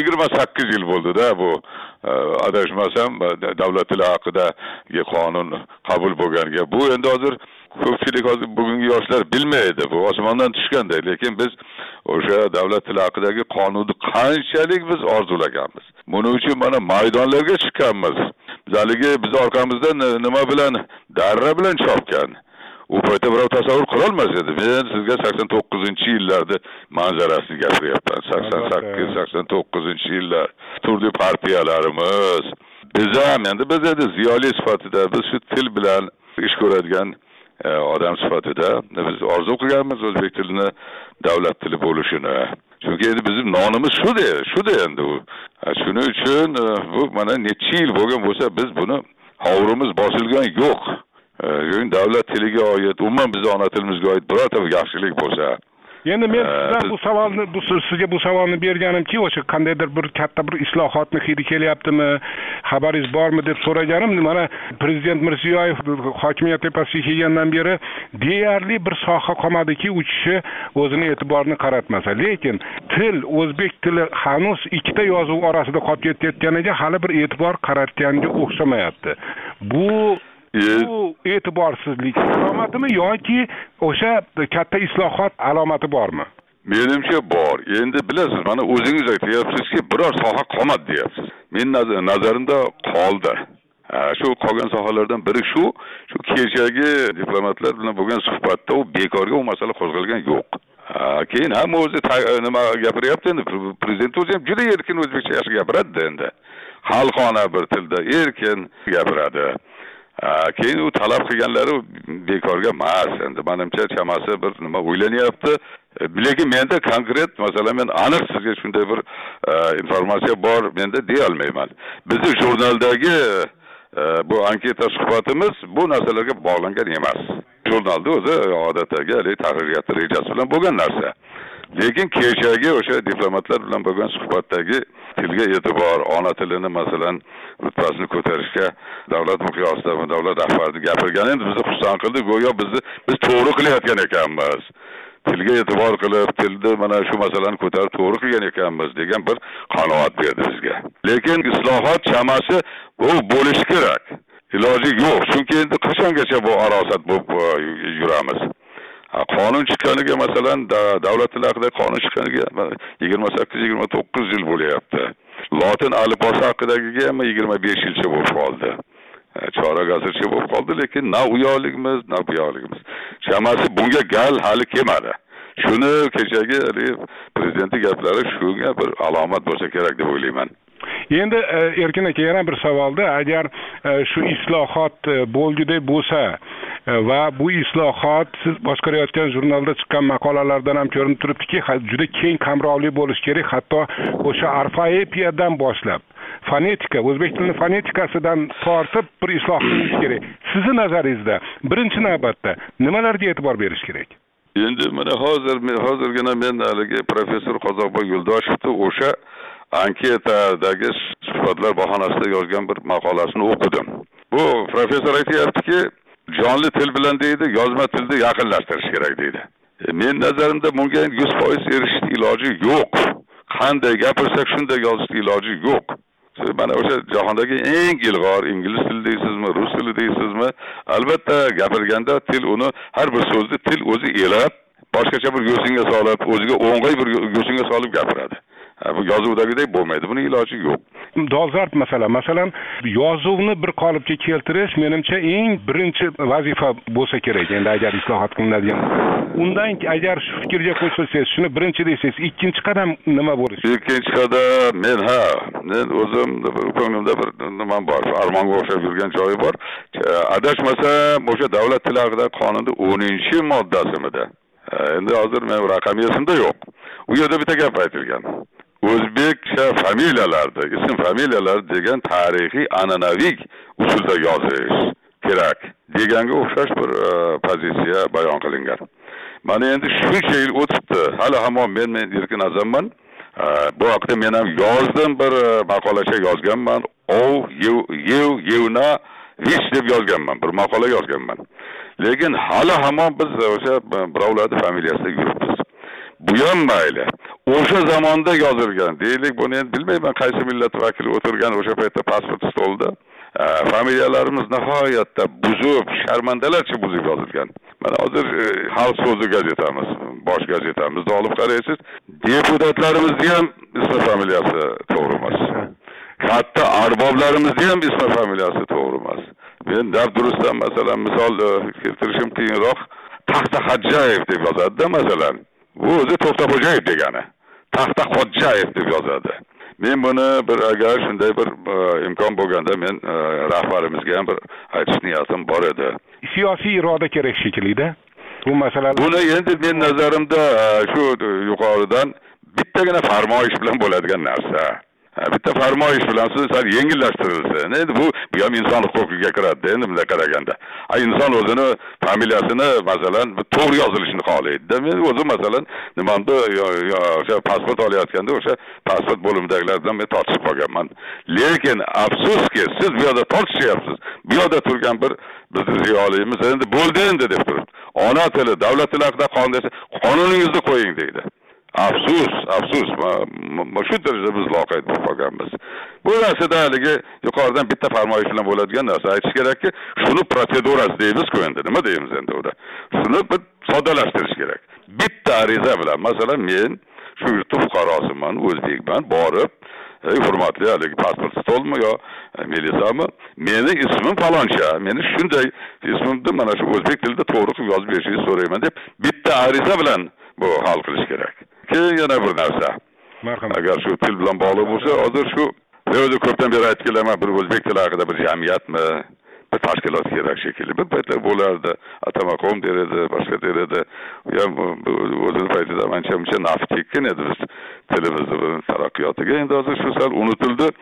Speaker 2: 28 yil bo'ldi-da bu adashmasam davlat tili haqidagi qonun qabul bo'lganiga. Bu endi hozir ko'pchilik hozir bugungi yoshlar bilmaydi. Bu osmondan tushganday, lekin biz o'sha davlat tili haqidagi qonunni qanchalik biz orzulaganmiz. Buning uchun mana maydonlarga chiqqanmiz. Biz orqamizdan nima bilan, darra bilan chopgan. U paytda birov tasavvur qila olmas edi. Men sizga 89-yillarda manzarasini gapiryapman. 88-89-yillar turli partiyalarimiz, biz endi ziyoli sifatida biz shu til bilan ish ko'radigan odam sifatida biz orzu qilganmiz o'zbek tilini davlat tili bo'lishini. Chunki endi bizim nonimiz shu endi u. Shuning uchun bu mana necha yil bo'lgan bo'lsa biz buni hovurimiz bosilgan yo'q. Davlat tiliga oid, umuman bizning ona tilimizga oid birorta yaxshilik bo'lsa.
Speaker 17: Endi men sizga bu savolni berganimki, o'sha qandaydir bir katta bir islohotni hidi kelyaptimi, xabaringiz bormi deb so'raganim. Mana Prezident Mirziyoyev hokimiyat tepasiga kelgandan beri deyarli bir soha qolmadiki, u kishi o'zini e'tiborini qaratmasa. Lekin til, o'zbek tili hanuz ikkita yozuv orasida qolib ketayotganiga hali bir e'tibor qaratganga o'xshamayapti. Bu e'tiborsizlik alomatimi yoki o'sha katta islohot alomati bormi?
Speaker 2: Menimcha bor. Endi bilasiz, mana o'zingiz aytyapsizki, biror soha qolmadi deyapsiz. Men nazarimda qoldi. Shu qolgan sohalardan biri shu kechagi diplomatlar bilan bo'lgan suhbatda u bekorga u masala qo'zg'algan yo'q. Keyin ham o'zi nima gapiryapti endi, prezident o'zi ham juda erkin o'zbekcha yaxshi gapiradi endi. Xalqona bir tilda erkin gapiradi. Keyin u talab qilganlari bekorga emas. Endi menimcha chamasi bir nima o'ylanyapti. Lekin menda konkret, masalan, men aniq sizga shunday bir informatsiya bor, menda deya olmayman. Bizning jurnaldagi bu anketa suhbatimiz bu narsalarga bog'langan emas. Jurnalda o'zi odatdagi tahririyat rejasi bilan bo'lgan narsa. Lekin kechagi o'sha diplomatlar bilan bo'lgan suhbatdagi tilga e'tibor, ona tilini masalan rutbasini ko'tarishga davlat miqyosida davlat rahbari gapirgani endi bizni xursand qildi. Go'yo biz to'g'ri qilayotgan ekanmiz. tilga e'tibor qilib, tilda mana shu masalani ko'tarib to'g'ri qilgan ekanmiz degan bir qanoat berdi bizga. Lekin islohot chamasi bu bo'lishi kerak. Iloji yo'q, chunki endi qachongacha bu arosat bo'lib yuramiz. Qonun chiqqaniga masalan davlat tili haqida qonun chiqqaniga 28-29 yil bo'lyapti. Lotin alifbosi haqidagiga ham 25 yilcha bo'lib qoldi. Chorak asrcha bo'lib qoldi, lekin na u yoqligimiz, na bu yoqligimiz. Chamasi bunga gal hali kelmadi. Shuni kechagi prezidentning gaplari shunga bir alomat bo'lsa kerak deb o'ylayman.
Speaker 17: Endi Erkin aka yana bir savolda, agar shu islohot bo'lguday bo'lsa va bu islohot siz boshqarayotgan jurnalda chiqqan maqolalardan ham ko'rinib turibdiki, juda keng qamrovli bo'lishi kerak, hatto o'sha orfoepiyadan boshlab fonetika, o'zbek tilining fonetikasidan tortib bir isloh qilinishi kerak. Sizning nazaringizda birinchi navbatda nimalarga e'tibor berish kerak?
Speaker 2: Endi mana hozirgina men haligi professor Qozoqboy Yo'ldoshevni o'sha anketadagi suhbatlar bahonasida yozgan bir maqolasini o'qidim. Bu professor aytayaptiki, jonli til bilan deydi, yozma tilni yaqinlashtirish kerak deydi. Men nazarimda bunga 100% erishishning iloji yo'q. Qanday gapirsak shunday yozishning iloji yo'q. Mana o'sha jahondagi eng ilg'or ingliz tili deysizmi, rus tili deysizmi, albatta gapirganda til uni har bir so'zni til o'zi elab, boshqacha bir yo'singa solib, o'ziga o'ng'ay bir yo'singa solib gapiradi. Bu yozuvdagidek bo'lmaydi. Buning iloji yo'q.
Speaker 17: Dolzarb masalan, yozuvni bir qolipga keltirish menimcha eng birinchi vazifa bo'lsa kerak. Endi agar islohot qilinadigan. Undan agar shu fikrga qo'shilsangiz, shuni birinchi deysiz, ikkinchi qadam nima bo'lishi?
Speaker 2: Ikkinchi qadam men o'zim ko'nglimda bir nima bor, armonga o'xshab yurgan joyi bor. Adashmasam, o'sha davlat tili haqida qonunning 10-moddasimida. Endi hozir men raqam esimda yo'q. U yerda bitta gap aytilgan. O'zbekcha familiyalarda, ism familiyalar degan tarixiy an'anaviy usulda yozish kerak deganga o'xshash bir pozitsiya bayon qilingan. Mana endi shuncha yil o'tibdi. Hali hamon men Erkin Azamman. Bu haqda men ham yozdim, bir maqolacha yozganman. Yevna Vish deb yozganman, bir maqola yozganman. Lekin hali hamon biz o'sha birovlarning familiyasida yuribmiz. Bu ham mayli. O'sha zamonda yozilgan. Deylik, buni endi bilmayman qaysi millat vakili o'tirgan o'sha paytda pasport stolida. Familiyalarimiz nihoyatda buzib, sharmandalarcha buzib yozilgan. Mana hozir Xalq so'zi gazetamiz, bosh gazetamizda olib qaraysiz, deputatlarimizni ham ism familiyasi to'g'ri emas. Katta arboblarimizni ham ism familiyasi to'g'ri emas. Men Dabdurustdan masalan misol keltirishim qiyinroq. Taxtaxo'jayev deb yozadi masalan. Bu o'zi To'xtaxo'jayev degani. Taxtaxo'jayev deb yozadi. Men buni bir agar shunday bir imkon bo'lganda men rahbarimizga ham bir aytish niyatim bor edi.
Speaker 17: Siyosiy iroda kerak shekilli-da. Bu masalalar. Buni
Speaker 2: endi men nazarimda shu yuqoridan bittagina farmoyish bilan bo'ladigan narsa. Bitta farmoyish bilan siz yengillashtirilsa, endi bu ham inson huquqiga kiradi, endi bunday qaraganda. Inson o'zini familiyasini masalan to'g'ri yozilishini xohlaydi. Men o'zim masalan nimamda o'sha pasport olayotganda o'sha pasport bo'limidagilardan men tortishib qolganman. Lekin afsuski siz bu yerda tortishyapsiz. Bu yerda turgan bir bizni ziyolimiz endi bo'ldi endi deb turibdi. Ona tili, davlat tili haqida qonun desa, qonuningizni qo'ying deydi. Afsus, shu darajada biz loqayd bo'lib qolganmiz. Bu narsada haligi yuqoridan bitta farmoyish bilan bo'ladigan narsa aytish kerakki, shuni protsedurasi deymiz-ku endi, nima deymiz endi unda. Shuni bir soddalashtirish kerak. Bitta ariza bilan, masalan, men shu yurt fuqarosiman, o'zbekman, borib, hurmatli haligi pasport stolmi yo milisami, meni ismim faloncha, meni shunday ismimni mana shu o'zbek tilida to'g'ri qilib yozib berishingizni so'rayman deb bitta ariza bilan bu hal qilish kerak. Keyin yana bir narsa. Agar shu til bilan bog'liq bo'lsa, hozir shu o'zi ko'pdan beri aytib kelaman, bir o'zbek tili haqida bir jamiyatmi, bir tashkilot kerak shekilli. Bir paytlar bo'lardi, Atamaqom derdi, boshqa derdi. U ham o'zini paytida ancha naf tekkan edi biz tilimizni taraqqiyotiga. Endi hozir shu sal unutildi.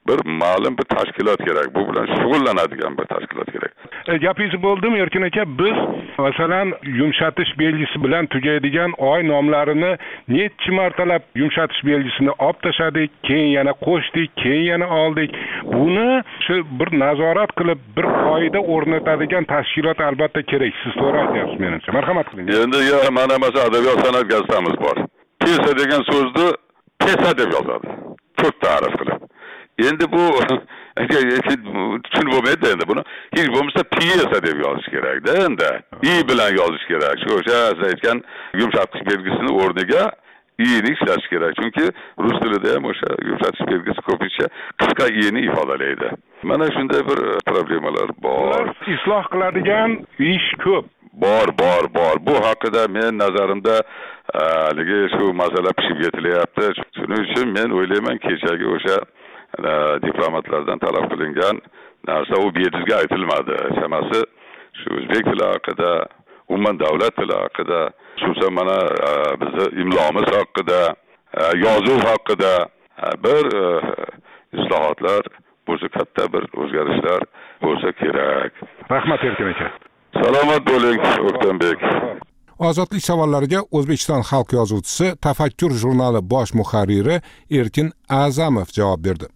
Speaker 2: bir ma'lum bir tashkilot kerak. Bu bilan shug'ullanadigan bir tashkilot kerak.
Speaker 17: Gapingiz bo'ldimi Erkin aka? Biz masalan yumshatish belgisi bilan tugaydigan oy nomlarini necha martalab yumshatish belgisini olib tashladik, keyin yana qo'shdik, keyin yana oldik. Buni shu bir nazorat qilib, bir qoida o'rnatadigan tashkilot albatta kerak. Siz to'g'ri aytyapsiz menimcha. Marhamat qiling.
Speaker 2: Endi mana masalan adabiyot san'at gazetamiz bor. Pesa degan so'zni pesa deb yozadi. To'rt ta'rif qilib. Endi bu tushunib bo'lmaydi endi buni. Hech bo'lmasa piyesa deb yozish kerak-da endi. I bilan yozish kerak. O'sha siz aytgan yumshatish belgisini o'rniga i'ni ishlatish kerak. Chunki rus tilida ham o'sha yumshatish belgisi ko'pincha qisqa i'ni ifodalaydi. Mana shunday bir problemalar bor.
Speaker 17: Isloh qiladigan ish ko'p.
Speaker 2: Bor. Bu haqida men nazarimda haligi shu masala pishib yetilyapti. Shuning uchun men o'ylayman kechagi o'sha diplomatlardan talab qilingan narsa u bejizga aytilmadi. Chamasi shu o'zbek tili haqida, umuman davlat tili haqida, xususan mana bizni imlomiz haqida, yozuv haqida bir islohotlar bo'lsa, katta bir o'zgarishlar bo'lsa kerak.
Speaker 17: Rahmat Erkin aka.
Speaker 2: Salomat bo'ling, O'ktanbek.
Speaker 17: Ozodlik savollariga O'zbekiston xalq yozuvchisi, Tafakkur jurnali bosh muharriri Erkin A'zamov javob berdi.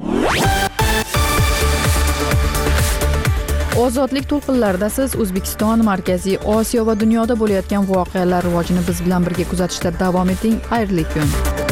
Speaker 1: Ozodlik to'lqinlarida siz O'zbekiston, Markaziy Osiyo va dunyoda bo'layotgan voqealar rivojini biz bilan birga kuzatishda davom eting. Xayrli kun.